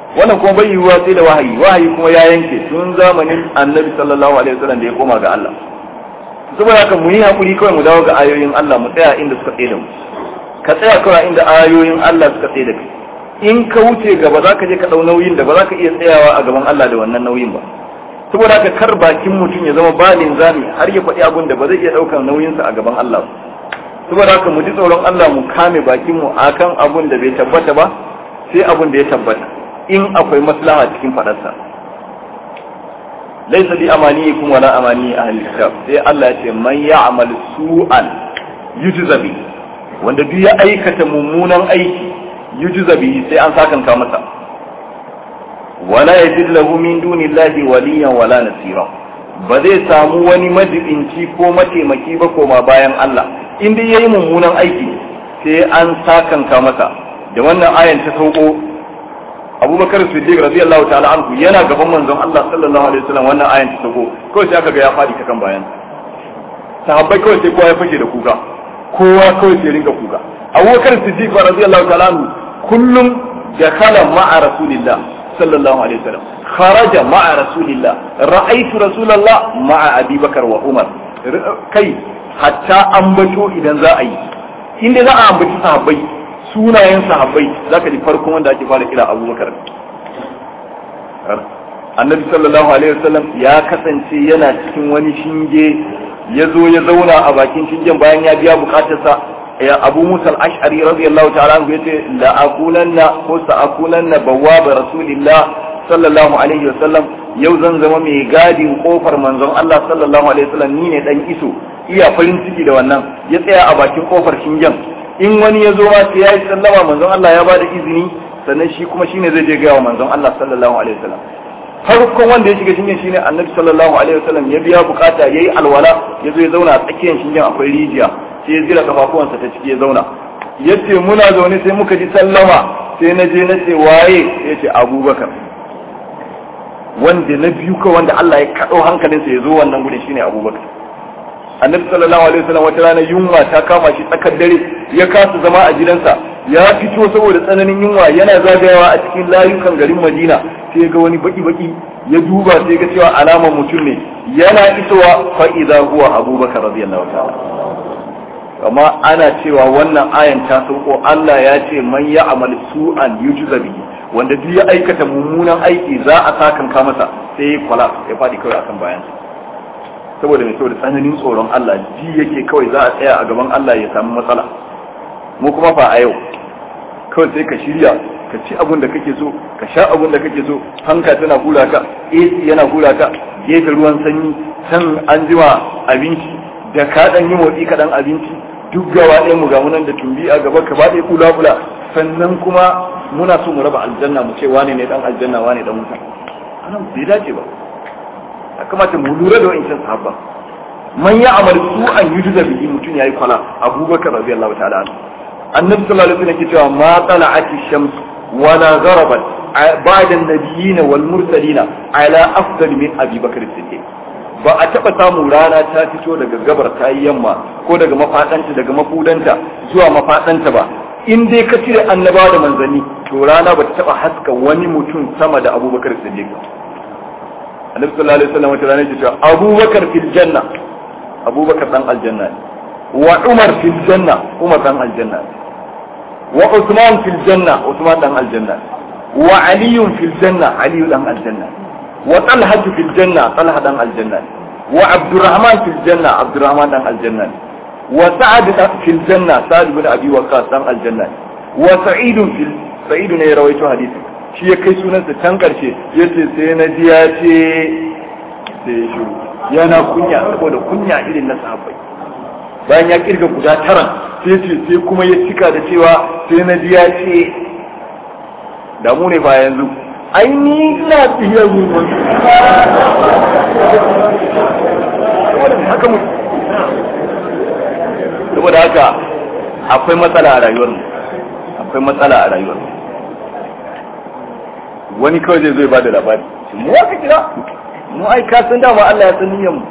wannan kuma bai yiwuwa sai da wahayi wahayi kuma ya yanke tun zamanin annabi sallallahu alaihi wasallam da ya koma ga Allah saboda haka mu yi hakuri kawai mu dawo ga ayoyin Allah mu tsaya inda suka tsaye da mu ka tsaya kawai inda ayoyin Allah suka tsaye da kai in ka wuce gaba za ka je ka dau nauyin da ba za ka iya tsayawa a gaban Allah da wannan nauyin ba saboda haka kar bakin mutum ya zama balin zami har ya faɗi abun da ba zai iya ɗaukar nauyinsa a gaban Allah saboda haka mu ji tsoron Allah mu kame bakin mu akan abun da bai tabbata ba sai abun da ya tabbata in akwai maslaha cikin faɗarsa laisa bi amaniyikum wala amani ahli kitab sai Allah ya ce man ya'mal su'an yujza bi wanda duk ya aikata mummunan aiki yujza bi sai an sakanka masa wala yajid lahu min dunillahi waliyan wala nasira ba zai samu wani majibinci ko mataimaki ba koma bayan Allah in dai yayi mummunan aiki sai an sakanka masa da wannan ayan ta sauko Abubakar Siddiq radiyallahu ta'ala anhu yana gaban manzon Allah sallallahu alaihi wasallam wannan ayan ta sauko kawai sai aka ga ya fadi ta kan bayan sahabbai kawai sai kowa ya fashe da kuka kowa kawai sai rinka kuka Abubakar Siddiq radiyallahu ta'ala anhu kullum dakhala ma'a rasulillah sallallahu alaihi wasallam kharaja ma'a rasulillah ra'aytu rasulullah ma'a Abi Bakar wa Umar kai hatta ambato idan za a yi inda za a ambaci sahabbai sunayen sahabbai zaka ji farkon wanda ake fara kira Abubakar Annabi sallallahu alaihi wasallam ya kasance yana cikin wani shinge ya zo ya zauna a bakin shingen bayan ya biya bukatarsa ya Abu Musa al-Ash'ari radiyallahu ta'ala anhu yace la akulanna ko sa akulanna bawwab rasulillah sallallahu alaihi wasallam yau zan zama mai gadin kofar manzon Allah sallallahu alaihi wasallam ni ne dan iso iya farin ciki da wannan ya tsaya a bakin kofar shingen in wani ya zo ma sai ya yi sallama manzon Allah ya bada izini sannan shi kuma shine zai je ga wa manzon Allah sallallahu alaihi wasallam farkon wanda ya shiga shingen shine Annabi sallallahu alaihi wasallam ya biya bukata yayi alwala ya zo ya zauna a tsakiyar shingen akwai rijiya sai ya jira kafafuwansa ta ciki ya zauna yace muna zaune sai muka ji sallama sai na je na ce waye yace Abubakar wanda na biyu ka wanda Allah ya kado hankalinsa ya zo wannan gudun shine Abubakar Annabi sallallahu alaihi wasallam wata rana yunwa ta kama shi tsakar dare ya kasa zama a gidansa ya fito saboda tsananin yunwa yana zagayawa a cikin layukan garin Madina sai ga wani baki baki ya duba sai ga cewa alamar mutum ne yana isowa fa idza huwa Abubakar radiyallahu ta'ala amma ana cewa wannan ayan ta sauko Allah ya ce man ya'mal su'an yujza bihi wanda duk ya aikata mummunan aiki za a sakanka masa sai ya kwala ya fadi kawai akan bayansa saboda mai saboda tsananin tsoron Allah ji yake kawai za a tsaya a gaban Allah ya samu matsala mu kuma fa a yau kawai sai ka shirya ka ci abun da kake so ka sha abun da kake so hanka tana hura ka A C yana hura ka gefe ruwan sanyi san an jima abinci da ka dan yi motsi ka dan abinci duk gaba ɗaya mu ga munan da tumbi a gaba ka ba ɗaya kula kula sannan kuma muna so mu raba aljanna mu ce wane ne dan aljanna wane dan wuta anan bai dace ba ya kamata mu lura da wa'ancan sahabba man ya amal su an yujza bihi mutun yayi kwana Abubakar radiyallahu ta'ala anhu annabi sallallahu alaihi wasallam yake cewa ma tala'ati shams wala gharabat ba'da an-nabiyyin wal mursalin ala afdal min Abi Bakr as-Siddiq ba a taba samu rana ta fito daga gabar ta yamma ko daga mafadanta daga mafudanta zuwa mafadanta ba in dai ka cire annabawa da manzanni to rana ba ta taba haska wani mutum sama da Abubakar as-Siddiq Annabi sallallahu alaihi wasallam wata rana yake cewa Abubakar fil janna Abubakar dan aljanna wa Umar fil janna Umar dan aljanna wa Uthman fil janna Uthman dan aljanna wa Ali fil janna Ali dan aljanna wa Talha fil janna Talha dan aljanna wa Abdurrahman fil janna Abdurrahman dan aljanna wa Sa'ad fil janna Sa'ad ibn Abi Waqqas dan aljanna wa Sa'id fil Sa'id ne rawaito hadisi shi ya kai sunansa can karshe yace sai na ji ya ce sai ya shiru yana kunya saboda kunya irin na sahabbai bayan ya kirga guda tara sai ce sai kuma ya cika da cewa sai na ji ya ce da mu ne ba yanzu ai ni ina tiyar mu haka mu saboda haka akwai matsala a rayuwar mu akwai matsala a rayuwar mu wani kawai zai zo ya bada labari mu aka kira mu ai ka san dama Allah ya san niyyar mu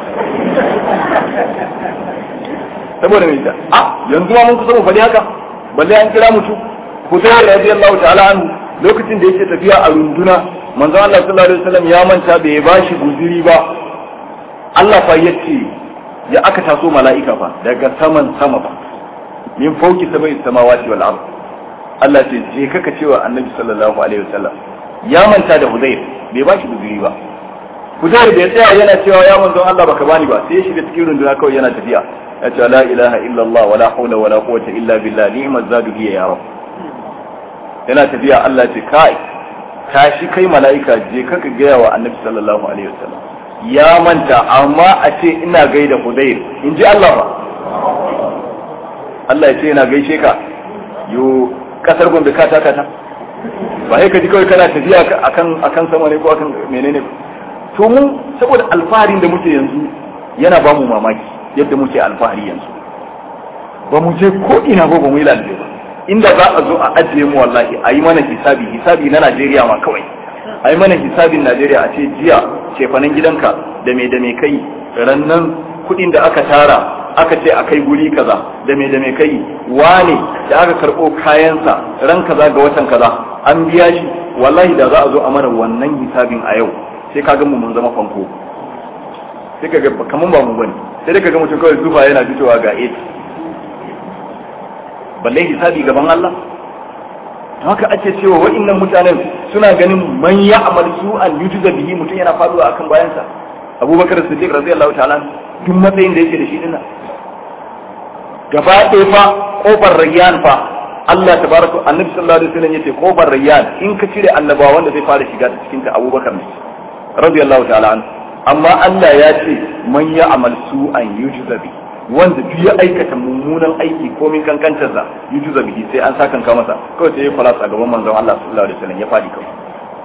saboda me ta a yanzu ma mun kusa mu faɗi haka balle an kira mutu Hudayr radiyallahu ta'ala anhu lokacin da yake tafiya a runduna manzo Allah sallallahu alaihi wasallam ya manta bai bashi guziri ba Allah fa yace ya aka taso mala'ika fa daga saman sama ba min fauki sabai samawati wal ard Allah ce je kaka cewa annabi sallallahu alaihi wasallam ya manta da Hudayr bai bashi guziri ba Hudayr bai tsaya yana cewa ya manzo Allah baka bani ba sai ya shiga cikin runduna kawai yana tafiya ya ce la ilaha illallah wala hawla wala quwwata illa billah ni'maz zadu hiya ya rab yana tafiya Allah ce kai tashi kai mala'ika je kaka gaya wa annabi sallallahu alaihi wasallam ya manta amma a ce ina gaida Hudayr in ji Allah ba Allah ya ce ina gaishe ka yo kasar gombe ka taka ta ba sai ka ji kawai kana tafiya akan akan sama ne ko akan menene to mu saboda alfaharin da muke yanzu yana ba mu mamaki yadda muke alfahari yanzu ba mu je ko ina ba ba mu yi lalace ba inda za a zo a ajiye mu wallahi a yi mana hisabi hisabi na Najeriya ma kawai a yi mana hisabin Najeriya a ce jiya cefanen gidanka da me da me kai rannan kudin da aka tara aka ce a kai guri kaza da me da me kai wane da aka karbo kayansa ran kaza ga watan kaza an biya shi wallahi da za a zo a mana wannan hisabin a yau sai ka ga mu mun zama fanko sai ka ga kaman ba mu bane sai ka ga mutum kawai zufa yana fitowa ga eight balle hisabi gaban Allah haka ake cewa wa'annan mutanen suna ganin man ya'mal su'an yujza bihi mutum yana faduwa akan bayansa Abubakar Siddiq radiyallahu ta'ala duk matsayin da yake da shi dinnan gaba ɗaya fa kofar Rayyan fa Allah tabaraka annabi sallallahu alaihi wasallam yace kofar Rayyan in ka cire annabawa wanda zai fara shiga cikin ta Abubakar ne radiyallahu ta'ala anhu amma Allah ya ce man ya'mal su'an yujza bihi wanda duk ya aikata mummunan aiki ko min kankantar sa yuju zabihi sai an sakan ka masa kawai sai ya falas a gaban manzon Allah sallallahu alaihi wasallam ya fadi kawai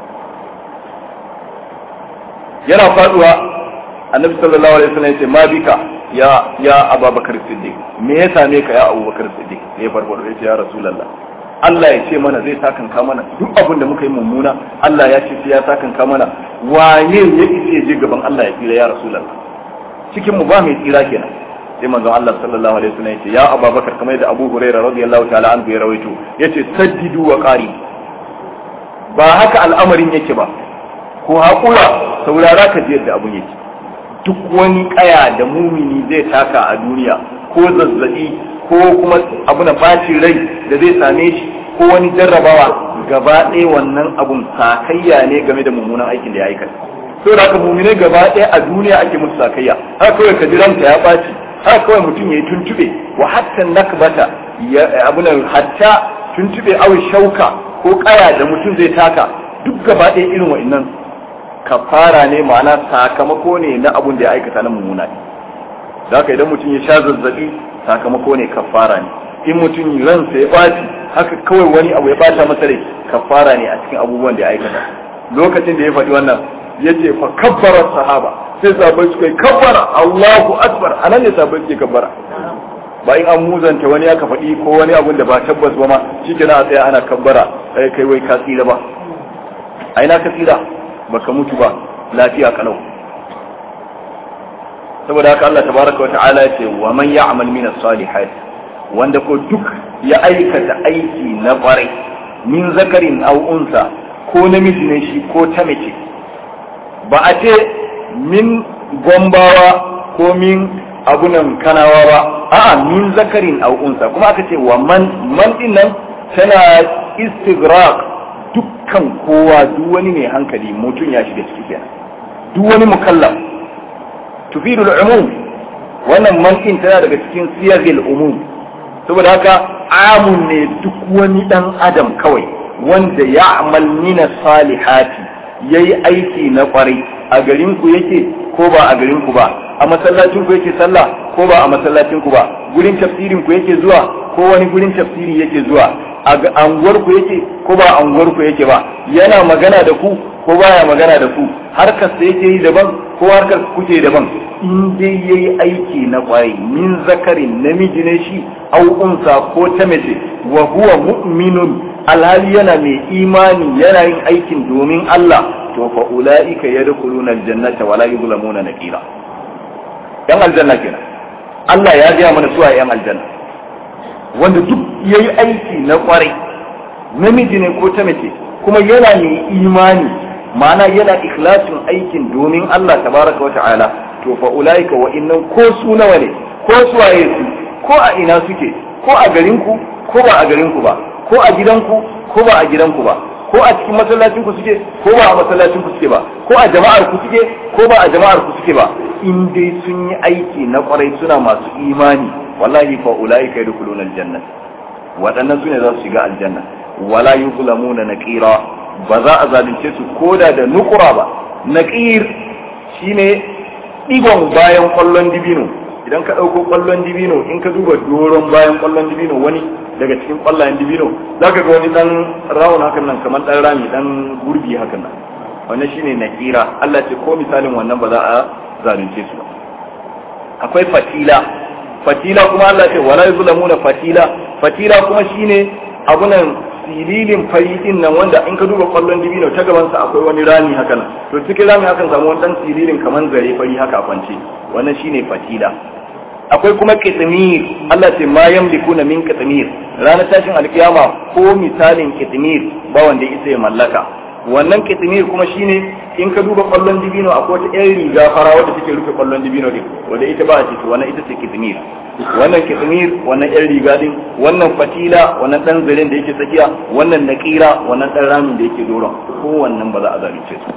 yana faduwa annabi sallallahu alaihi wasallam ya ce ma bika ya ya Abubakar Siddiq me ya same ka ya Abubakar Siddiq ya farfado ya ce ya Rasulullah Allah ya ce mana zai sakan ka mana duk abin da muka yi mummuna Allah ya ce sai ya sakan ka mana waye ya ce je gaban Allah ya tsira ya Rasulullah cikin mu ba mai tsira kenan sai manzon Allah sallallahu alaihi wasallam yace ya Abubakar kamar yadda Abu Hurairah radiyallahu ta'ala anhu ya rawaito yace saddidu wa qari ba haka al'amarin yake ba ko hakura saurara ka ji yadda abun yake duk wani kaya da mumini zai taka a duniya ko zazzabi ko kuma abu na bacin rai da zai same shi ko wani jarrabawa gaba ɗaya wannan abun sakayya ne game da mummunan aikin da ya aikata to da haka muminai gaba ɗaya a duniya ake musu sakayya haka kawai ka ji ranka ya ɓaci haka kawai mutum ya yi tuntube wa hatta nakbata abunan hatta tuntube awi shauka ko kaya da mutum zai taka duk gaba ɗaya irin wa'annan kafara ne ma'ana sakamako ne na abun da ya aikata na mummuna ne da haka idan mutum ya sha zazzabi sakamako ne kafara ne in mutum ransa ya ɓaci haka kawai wani abu ya ɓata masa rai kafara ne a cikin abubuwan da ya aikata lokacin da ya faɗi wannan ya ce fa kabbara sahaba sai sahabbai suka yi kabbara Allahu akbar anan ne sahabbai suke kabbara ba in an muzanta wani aka faɗi ko wani abun da ba tabbas ba ma shikenan a tsaya ana kabbara sai kai wai ka tsira ba a ina ka tsira baka mutu ba lafiya kalau saboda haka Allah tabaraka wa ta'ala ya ce wa man ya'mal min as-salihat wanda ko duk ya aikata aiki na kwarai min zakarin aw unsa ko namiji ne shi ko ta mace ba a ce min gombawa ko min abunan kanawa ba a'a min zakarin aw unsa kuma aka ce wa man man din nan tana istighraq dukkan kowa duk wani mai hankali mutum ya shiga ciki kenan duk wani mukallaf tufidu al-umum wannan man din tana daga cikin siyagil umum saboda haka amun ne duk wani dan adam kawai wanda ya amal min salihati yayi aiki na kwarai a garin ku yake ko ba a garin ku ba a masallacin ku yake sallah ko ba a masallacin ku ba gurin tafsirin ku yake zuwa ko wani gurin tafsiri yake zuwa a anguwar ku yake ko ba anguwar ku yake ba yana magana da ku ko baya magana da ku harkar sa yake yi daban ko harkar kuke daban in dai yayi aiki na kwarai min zakarin namiji ne shi au unsa ko ta mace wa huwa mu'minun alhali yana mai imani yana yin aikin domin Allah to fa ulaika yadkhuluna aljannata wala yuzlamuna naqira yan aljanna kenan Allah ya ga mana suwa yan aljanna wanda duk yayi aiki na kwarai namiji ne ko ta mace kuma yana mai imani ma'ana yana ikhlasin aikin domin Allah tabaraka wa ta'ala to fa ulaika wa innan ko su nawa ne ko su waye su ko a ina suke ko a garinku ko ba a garinku ba ko a gidanku ko ba a gidanku ba ko a cikin masallacin ku suke ko ba a masallacin ku suke ba ko a jama'ar ku suke ko ba a jama'ar ku suke ba in dai sun yi aiki na kwarai suna masu imani wallahi fa ulaika yadkhuluna aljanna wadannan sune za su shiga aljanna wala yuzlamuna naqira ba za a zalunce su koda da nukura ba naqir shine digon bayan kwallon dibino idan ka dauko kwallon dibino in ka duba doron bayan kwallon dibino wani daga cikin kwallayen dibino zaka ga wani dan rawun hakan nan kamar dan rami dan gurbi hakan nan wannan shine nakira Allah ce ko misalin wannan ba za a zalunce su ba akwai fatila fatila kuma Allah ce wala yuzlamuna fatila fatila kuma shine abunan sililin faridin nan wanda in ka duba kwallon dibino ta gaban sa akwai wani rami hakan to cikin rami hakan samu wani dan sililin kaman zare fari haka kwance wannan shine fatila akwai kuma kitmir Allah ce ma yamlikuna min kitmir ranar tashin alkiyama ko misalin kitmir ba wanda isa ya mallaka wannan kitmir kuma shine in ka duba kwallon dibino akwai wata yan riga fara wadda take rufe kwallon dibino din wanda ita ba a ciki wannan ita ce kitmir wannan kitmir wannan yan riga din wannan fatila wannan dan zaren da yake tsakiya wannan naqira wannan dan ramin da yake doron ko wannan ba za a zalunce su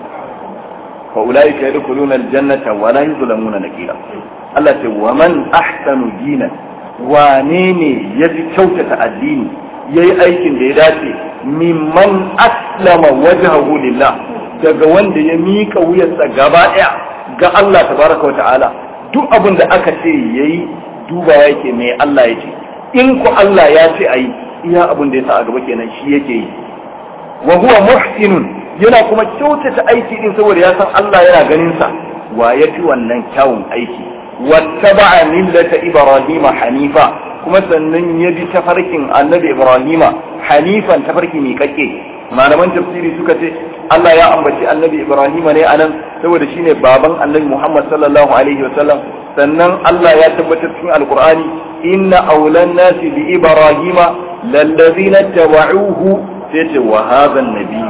fa ulaika yadkhuluna aljannata wa la yuzlamuna naqira Allah ce wa man ahsanu dinan wane ne ya fi kyautata addini yayi aikin da ya dace mimman aslama wajhahu lillah daga wanda ya mika wuyarsa gaba daya ga Allah tabaraka wa ta'ala duk abin da aka ce yayi duba yake mai Allah ya ce in ku Allah ya ce ayi iya abin da ya sa a gaba kenan shi yake yi wa huwa muhsinun yana kuma kyautata aiki din saboda ya san Allah yana ganin sa wa yafi wannan kyawun aiki wattaba'a millata ibrahima hanifa kuma sannan ya bi tafarkin annabi ibrahima hanifan tafarki mai kake malaman tafsiri suka ce Allah ya ambaci annabi ibrahima ne anan saboda shine baban annabi Muhammad sallallahu alaihi wasallam sannan Allah ya tabbatar cikin alqur'ani inna awlan nasi bi ibrahima lallazina tabauhu sai ce wa hadha an-nabi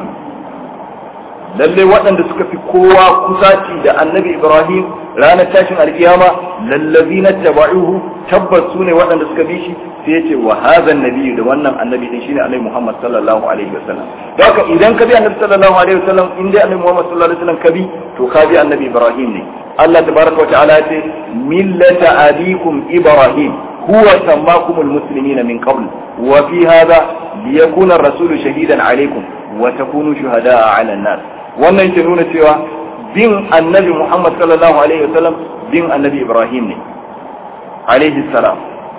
lalle waɗanda suka fi kowa kusaci da annabi ibrahim ranar tashin alkiyama lallazina tabauhu tabbas su ne waɗanda suka bi shi sai ya ce wa hadha an-nabi da wannan annabi din shine annabi Muhammad sallallahu alaihi wasallam don haka idan ka bi annabi sallallahu alaihi wasallam in dai annabi Muhammad sallallahu alaihi wasallam ka bi to ka bi annabi ibrahim ne Allah tabaraka wa ta'ala ya ce millata abikum ibrahim huwa sammakumul muslimina min qabl wa fi hadha liyakuna ar-rasulu shahidan alaykum wa takunu shuhada'a 'ala an-nas wannan ke nuna cewa bin annabi Muhammad sallallahu alaihi wasallam bin annabi Ibrahim ne alaihi salam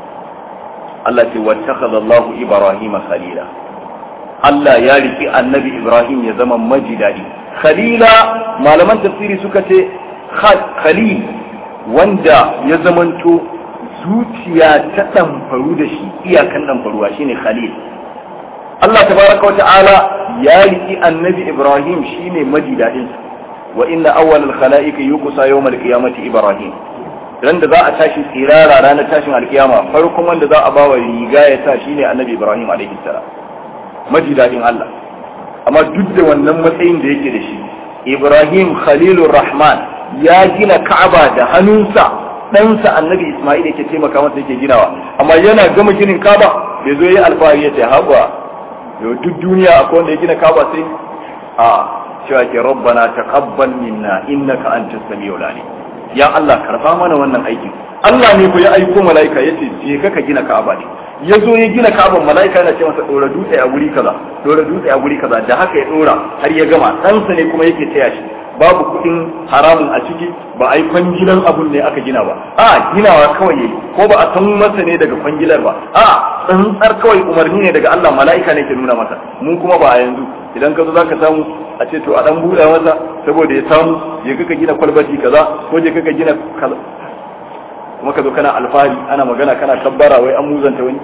Allah ce wattakhadha Allah Ibrahim khalila Allah ya riki annabi Ibrahim ya zama majidadi khalila malaman tafsiri suka ce khalil wanda ya zamanto zuciya ta damfaru da shi iyakan damfaruwa shine khalil Allah tabaraka wa ta'ala ya riki annabi Ibrahim shine majidadin sa wa inna awwal al-khalaiq yuqsa yawm al-qiyamati Ibrahim dan da za a tashi tsirara ranar tashin alkiyama farkon wanda za a bawa riga ya sa shine annabi Ibrahim alaihi salam majidadin Allah amma duk da wannan matsayin da yake da shi Ibrahim Khalilur Rahman ya gina Ka'aba da hannunsa ɗansa annabi Ismail yake taimaka masa yake ginawa amma yana gama ginin Ka'aba bai zo yi alfahari ya ce haɓa yau duk duniya akwai wanda ya gina Ka'aba sai a cewa ke rabbana taqabbal minna innaka antas samiul alim ya Allah karba mana wannan aikin Allah ne ko ya aiko malaika yace je ka ka gina Ka'aba ne yazo ya gina Ka'aba malaika yana ce masa dora dutse a guri kaza dora dutse a guri kaza da haka ya dora har ya gama ɗansa ne kuma yake taya shi babu kuɗin haramun a ciki ba a yi kwangilan abun ne aka gina ba a ginawa kawai yayi ko ba a san masa ne daga kwangilar ba a tsantsar kawai umarni ne daga Allah mala'ika ne ke nuna masa mu kuma ba a yanzu idan ka zo zaka samu a ce to a dan buɗa masa saboda ya samu je kaka gina kwalbati kaza ko je kaka gina kaza kuma ka zo kana alfahari ana magana kana kabbara wai an muzanta wani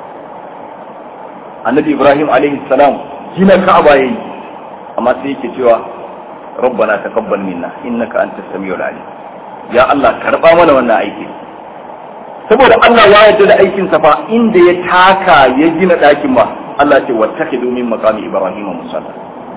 annabi Ibrahim alaihi salam gina Ka'aba yayi amma sai yake cewa ربنا تقبل منا انك انت السميع العليم يا الله karba mana wannan aiki saboda Allah ya yarda da aikin sa fa inda ya taka ya gina dakin ma Allah ce wattakhidu min maqami ibrahim musalla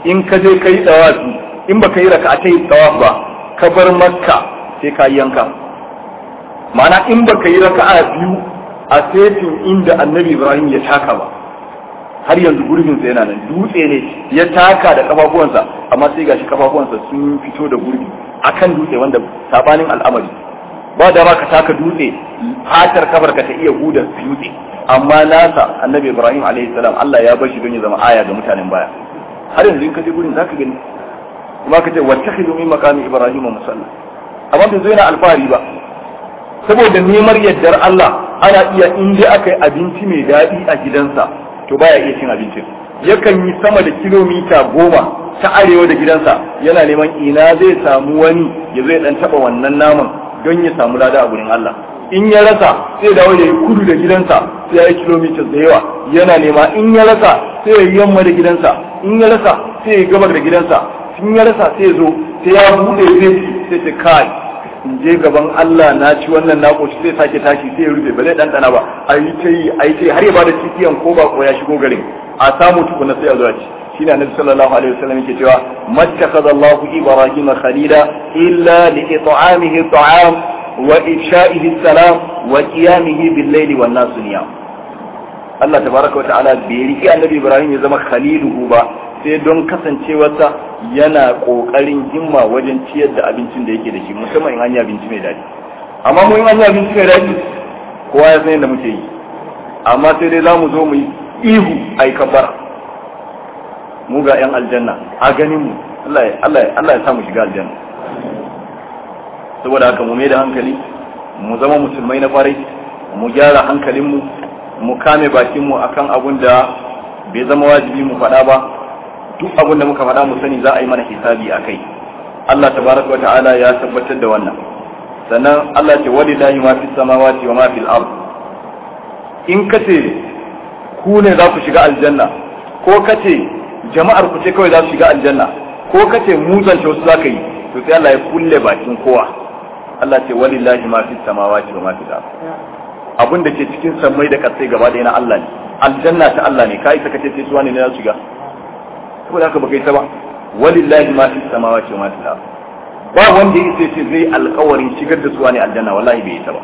in ka je kai tawafi in baka yi raka'atai tawaf ba ka bar makka sai ka yanka ma'ana in baka yi raka'a biyu a setin inda annabi ibrahim ya taka ba har yanzu gurbin sa yana nan dutse ne ya taka da kafafuwansa amma sai gashi kafafuwansa sun fito da gurbi akan dutse wanda sabanin al'amari ba da ka taka dutse fatar kafar ka ta iya huda dutse amma nasa annabi ibrahim alaihi salam Allah ya bar shi don ya zama aya ga mutanen baya har yanzu in ka je gurin zaka gani kuma ka ce wattakhidhu min maqami ibrahim musalla amma bai zo yana alfahari ba saboda neman yardar Allah ana iya in dai aka yi abinci mai daɗi a gidansa to baya iya cin abincin yakan yi sama da kilomita goma ta arewa da gidansa yana neman ina zai samu wani ya zai dan taba wannan naman don ya samu lada a gurin Allah in ya rasa sai dawo ya yi kudu da gidansa sai ya yi kilomita da yawa yana nema in ya rasa sai ya yi yamma da gidansa in ya rasa sai ya yi gabar da gidansa in ya rasa sai ya zo sai ya bude sai sai ta kai in je gaban Allah na ci wannan na koshi sai sake tashi sai ya rufe ba zai dandana ba ayi ta yi ayi ta yi har ya bada cikiyan ko ba ko ya shigo garin a samu tukuna sai a zuwa ci shine annabi sallallahu alaihi wasallam yake cewa mattakhadha Allahu Ibrahima khalila illa li it'amihi at'am wa ifsha'ihi salam wa qiyamihi bil layli wan nas niyam Allah tabaraka wa ta'ala bai riki annabi Ibrahim ya zama khaliluhu ba sai don kasancewarsa yana kokarin himma wajen ciyar da abincin da yake da shi musamman in an yi abinci mai daɗi amma mu in an yi abinci mai daɗi kowa ya san yadda muke yi amma sai dai zamu zo mu yi ihu ai kabbara mu ga yan aljanna a ganin mu Allah ya Allah ya Allah ya sa mu shiga aljanna saboda haka mu mai da hankali mu zama musulmai na kwarai mu gyara hankalin mu mu kame bakin mu akan abun da bai zama wajibi mu faɗa ba duk abin da muka faɗa mu sani za a yi mana hisabi a kai Allah tabaraka wa ta'ala ya tabbatar da wannan sannan Allah ce walillahi ma fis samawati wa ma fil ard in kace ku ne za ku shiga aljanna ko kace jama'ar ku ce kawai za su shiga aljanna ko kace mu zance wasu zaka yi to sai Allah ya kulle bakin kowa Allah ce walillahi ma fis samawati wa ma fil ard abin da ke cikin sammai da kasai gaba da yana Allah ne aljanna ta Allah ne kai saka ce sai suwa ne za su shiga saboda haka baka yi ta ba walillahi ma fi samawati wa ma fil ard ba wanda yake ce zai alƙawarin shigar da suwa ne aljanna wallahi bai yi ta ba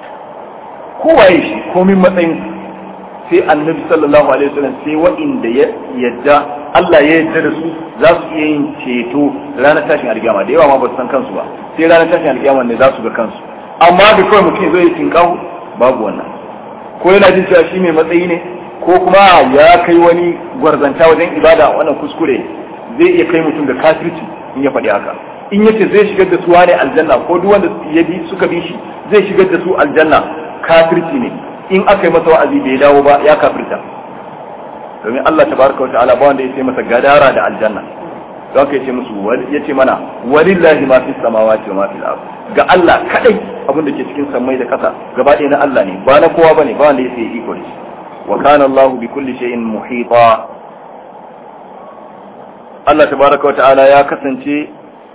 kowaye shi komin matsayin sai annabi sallallahu alaihi wasallam sai wa'inda ya yadda Allah ya yadda da su za su iya yin ceto ranar tashin alƙiyama da yawa ma ba su san kansu ba sai ranar tashin alƙiyama ne za su ga kansu amma da kawai mutum zai yi tinkahu babu wannan ko yana jin cewa shi mai matsayi ne ko kuma ya kai wani gwarzanta wajen ibada wannan kuskure zai iya kai mutum da kafirci in ya faɗi haka in yace zai shigar da su wani aljanna ko duk wanda ya bi suka bi shi zai shigar da su aljanna kafirci ne in aka yi masa wa'azi bai dawo ba ya kafirta domin Allah tabaraka wa ta'ala ba wanda ya ce masa gadara da aljanna don haka yace musu yace mana walillahi ma fis samawati wa ma fil ard ga Allah kadai abin da ke cikin sammai da kasa gaba ɗaya na Allah ne ba na kowa bane ba wanda ya sai iko da shi وكان الله بكل شيء محيطا الله تبارك وتعالى يا كسنتي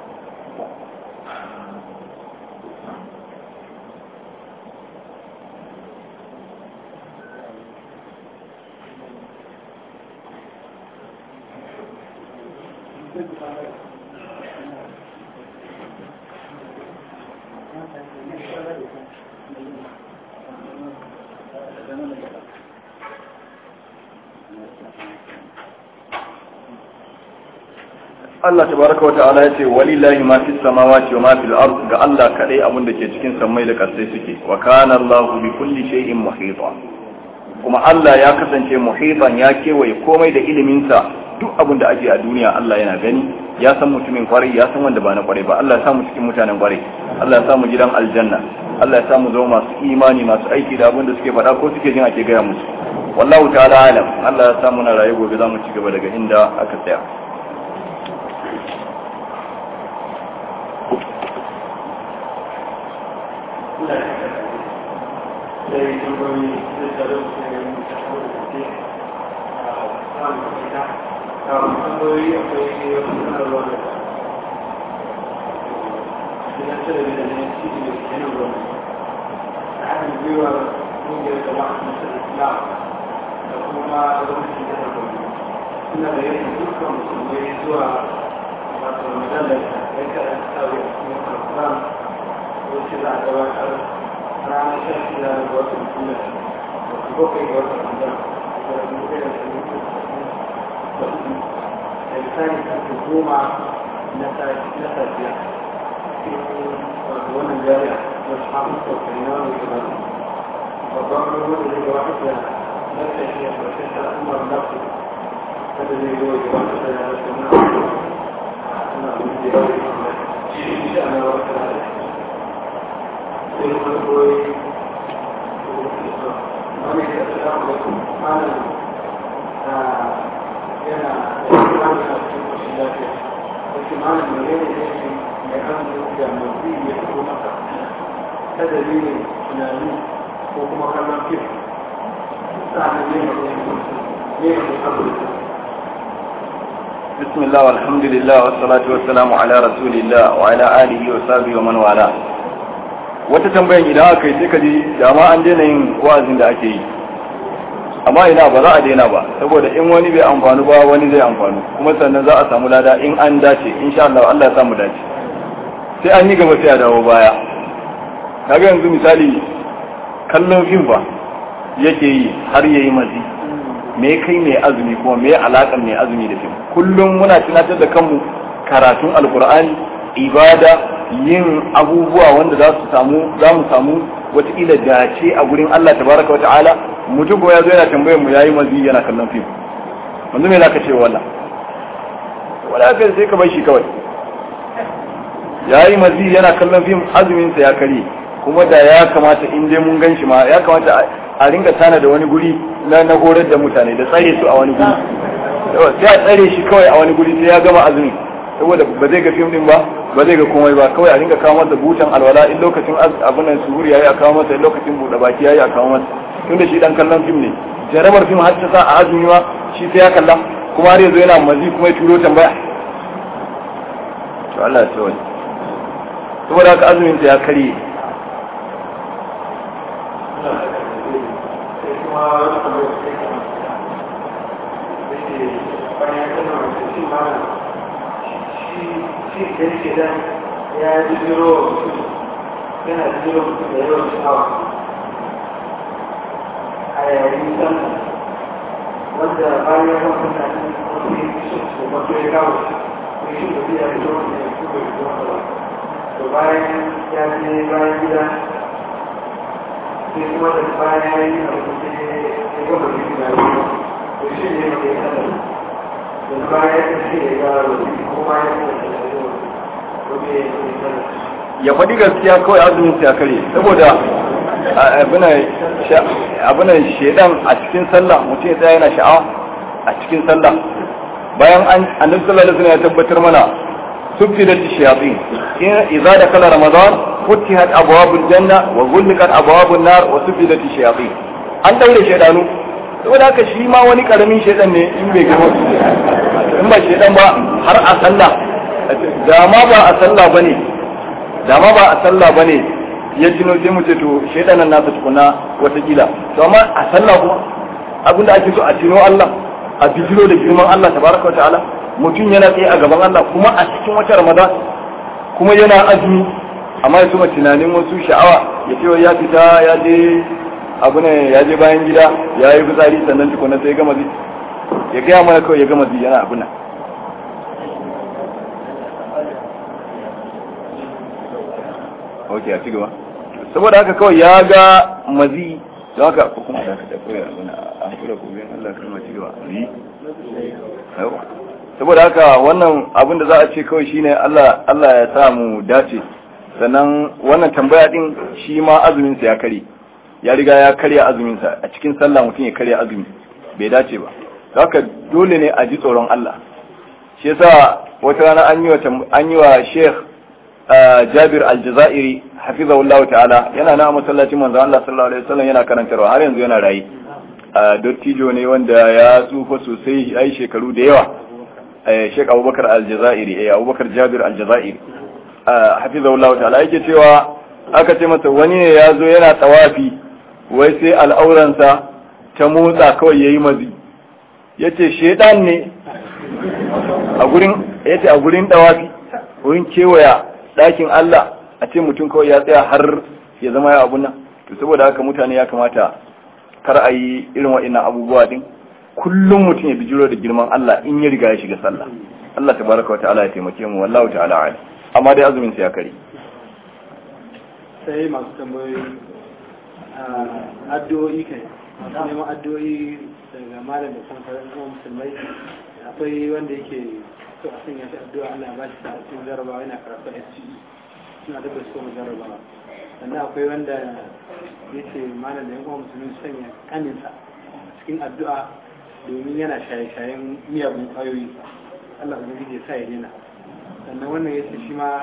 Allah tabaraka wa ta'ala yace walillahi ma fis samawati wa ma fil ard ga Allah kadai abun da ke cikin sammai da kasai suke wa kana Allahu bi kulli shay'in muhita kuma Allah ya kasance muhitan ya kewaye komai da ilimin sa duk abun da ake a duniya Allah yana gani ya san mutumin kwarai ya san wanda ba na kwarai ba Allah ya sa mu cikin mutanen kwarai Allah ya sa mu gidan aljanna Allah ya sa mu zama masu imani masu aiki da abun da suke faɗa ko suke jin ake gaya musu wallahu ta'ala alam Allah ya sa mu na rayu gobe za mu ci gaba daga inda aka tsaya suna da yin dukkan musulmai zuwa wato ramadan da ya karanta tsawo a cikin ramadan wacce za a gabatar ranar sha shida da watan kula wato bakwai ga watan ramadan da kuma ɗaya da kuma da hudu da misali karfe goma na safiya cikin wato wannan jariya wasu hafi sosai na wani gabatar babban ruwa da zai gabatar da lantar shi a profesor umar nafi kada zai zo gabatar da lantar na ana wani da yawon da shi shi ana wata da sai kuma koyi wani da su da kuma mana yana da wani a cikin kushin lafiya wasu mana mai yana da yake mai hannu da mazi ya fito maka ta dalilin tunani ko kuma kallon fim sa'adun ne mai بسم الله والحمد لله والصلاة والسلام على رسول الله وعلى آله وصحبه ومن والاه. wata tambayan idan aka yi sai ka ji dama an daina yin wa'azin da ake yi, amma ina ba za a daina ba, saboda in wani bai amfanu ba wani zai amfanu, kuma sannan za a samu lada in an dace, insha Allah Allah ya samu dace. Sai an yi gaba sai a dawo baya. Kaga yanzu misali kallon fim ba yake yi har yayi mazi, me kai mai azumi kuma me alakan mai azumi da fim. Kullum muna tunatar da kanmu karatun alkur'ani, ibada, yin abubuwa wanda za su samu za mu samu wataƙila dace a gurin Allah tabaraka wata'ala. Mutum ko ya zo yana tambayar mu yayi mazi yana kallon fim, yanzu me zaka ce wallah wala kai sai ka bar shi kawai. Yayi mazi yana kallon fim, azumin sa ya kare, kuma da ya kamata in dai mun gan shi ma ya kamata a ringa tana da wani guri na na horar da mutane da tsare su a wani guri, sai a tsare shi kawai a wani guri sai ya gama azumi, saboda ba zai ga fim din ba ba zai ga komai ba, kawai a ringa kawo masa butan alwala in lokacin abin nan suhuri yayi a kawo masa, in lokacin buɗe baki yayi a kawo masa, tunda shi dan kallon fim ne. Jarabar fim har ta sa a azumi ma shi sai ya kalla, kuma har yanzu yana mazi kuma ya turo tambaya. To Allah ya tsawai, saboda haka azumin sa ya karye. ya ji jiro yana jiro da yawan sha'awa a yayin sannan wanda bayan ya kan kuna ne wasu yi shi su masu ya kawo shi shi da biya da yawan da ya kuma da yawan ba to bayan ya je bayan gida sai kuma da bayan ya yi a wasu sai ya gaba da gida to shi ne mai ya sanar da bayan ya ce ya gara da kuma bayan ya ce ya faɗi gaskiya kawai azumin sa ya kare, saboda abinan shedan a cikin sallah mutum ya tsaya yana sha'awa a cikin sallah, bayan an annabi sallallahu alaihi wasallam ya tabbatar mana subtilat shayatin idza dakala ramadan futihat abwabul janna wa ghulqat abwabun nar wa subtilat shayatin. An daure shedanu, saboda haka shi ma wani karamin shedan ne in bai gama in ba shedan ba har a sallah, da ma ba a sallah bane da ma ba a sallah bane ya jino sai mu ce to shedanan nasa tukuna watakila, to amma a sallah kuma abinda ake so a tino Allah, a bijiro da girman Allah tabaraka wa ta'ala. Mutum yana tsaye a gaban Allah kuma a cikin wata Ramadan kuma yana azumi, amma ya soma tunanin wasu sha'awa ya ce ya fita ya je abu ne ya je bayan gida ya yi fitsari sannan tukuna sai ya gama zai ya gaya mana kawai ya gama zai yana abu nan. Ok, a ci gaba. Saboda haka kawai ya ga mazi, don haka ko kuma da ka tafi a kula gobe Allah kuma ci gaba. Saboda haka wannan abin da za a ce kawai shine Allah Allah ya sa mu dace. Sannan wannan tambaya din shi ma azumin sa ya kare. Ya riga ya karya azumin sa, a cikin sallah mutum ya karya azumi bai dace ba. Don haka dole ne a ji tsoron Allah. Shi yasa wata rana an yi wa an yi wa Sheikh Jabir Al-Jazairi hafizahullahu ta'ala yana na masallacin manzo Allah sallallahu alaihi wasallam yana karantarwa har yanzu yana rayi. Dottijo ne wanda ya tsufa sosai ai shekaru da yawa. Sheikh Abubakar Al-Jazairi eh Abubakar Jabir Al-Jazairi hafizahullahu ta'ala yake cewa aka ce masa wani ne ya zo yana tawafi wai sai al'auransa ta motsa kawai yayi mazi yace shedan ne a gurin yace a gurin dawafi wurin kewaya dakin Allah a ce mutum kawai ya tsaya har ya zama ya abun nan to saboda haka mutane ya kamata kar a yi irin waɗannan abubuwa din kullum mutum ya bijiro da girman Allah in ya riga ya shiga sallah Allah tabaraka wa ta'ala ya taimake mu wallahu ta'ala a'lam amma dai azumin sa ya kare sai masu tambayoyi addu'o'i kai masu neman addu'o'i daga malam da kuma sauran musulmai akwai wanda yake so a sanya shi addu'a Allah ya ba shi sa'a cikin jarabawa yana karatu S G E suna da ba su kuma jarabawa sannan akwai wanda ya ce malam da yan uwa musulmi sanya kaninsa cikin addu'a domin yana shaye-shayen miyagun ƙwayoyi Allah ubangiji ya sa ya daina sannan wannan ya ce shi ma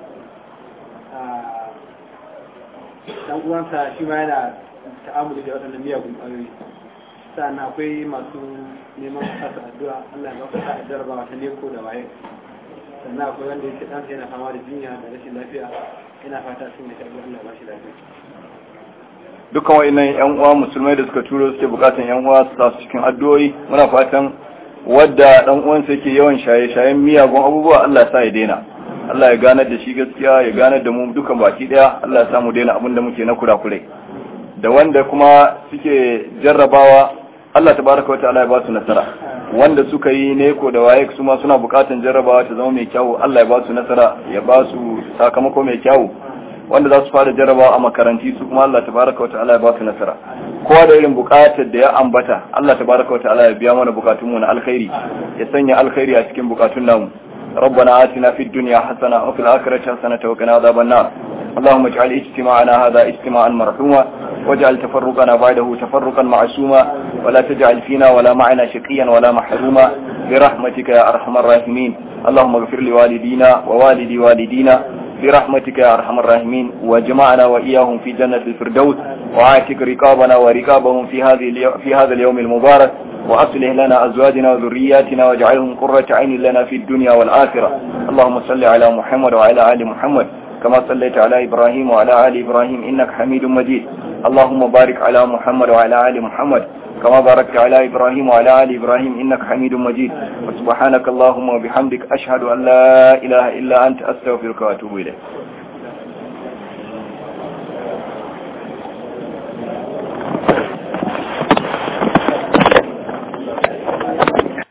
dan uwansa shi ma yana ta'amuli da waɗannan miyagun ƙwayoyi sannan akwai masu neman kasa addu'a Allah ya baka sa'a jarabawa ta neko da waye sannan akwai wanda ya ce ɗansa yana fama da jinya da rashin lafiya yana fata sun yi taɓa Allah ba shi lafiya dukkan wa'annan yan uwa musulmai da suka turo suke bukatan yan uwa su tasu cikin addu'o'i muna fatan wadda dan uwansa yake yawan shaye-shayen miyagun abubuwa Allah ya sa ya daina Allah ya ganar da shi gaskiya ya ganar da mu dukan baki daya Allah ya sa mu daina abin da muke na kurakurai da wanda kuma suke jarrabawa Allah tabaraka wa ta'ala ya ba su nasara wanda suka yi neko da waye su ma suna bukatan jarrabawa ta zama mai kyau Allah ya ba su nasara ya ba su sakamako mai kyau wanda za su fara jarrabawa a makaranti su kuma Allah tabaraka wa ta'ala ya ba su nasara kowa da irin bukatar da ya ambata Allah tabaraka wa ta'ala ya biya mana bukatun mu na alkhairi ya sanya alkhairi a cikin bukatun namu ربنا آتنا في الدنيا حسنة وفي الآخرة حسنة وقنا عذاب النار اللهم اجعل اجتماعنا هذا اجتماعا مرحوما واجعل تفرقنا بعده تفرقا معصوما ولا تجعل فينا ولا معنا شقيا ولا محروما برحمتك يا أرحم الراحمين اللهم اغفر لوالدينا ووالدي والدينا برحمتك يا أرحم الراحمين وجمعنا وإياهم في جنة الفردوس وعاتق رقابنا ورقابهم في هذه في هذا اليوم المبارك وأصلح لنا أزواجنا وذرياتنا واجعلهم قرة عين لنا في الدنيا والآخرة اللهم صل على محمد وعلى آل محمد كما صليت على إبراهيم وعلى آل إبراهيم إنك حميد مجيد اللهم بارك على محمد وعلى آل محمد كما باركت على إبراهيم وعلى آل إبراهيم إنك حميد مجيد وسبحانك اللهم وبحمدك أشهد أن لا إله إلا أنت أستغفرك وأتوب إليك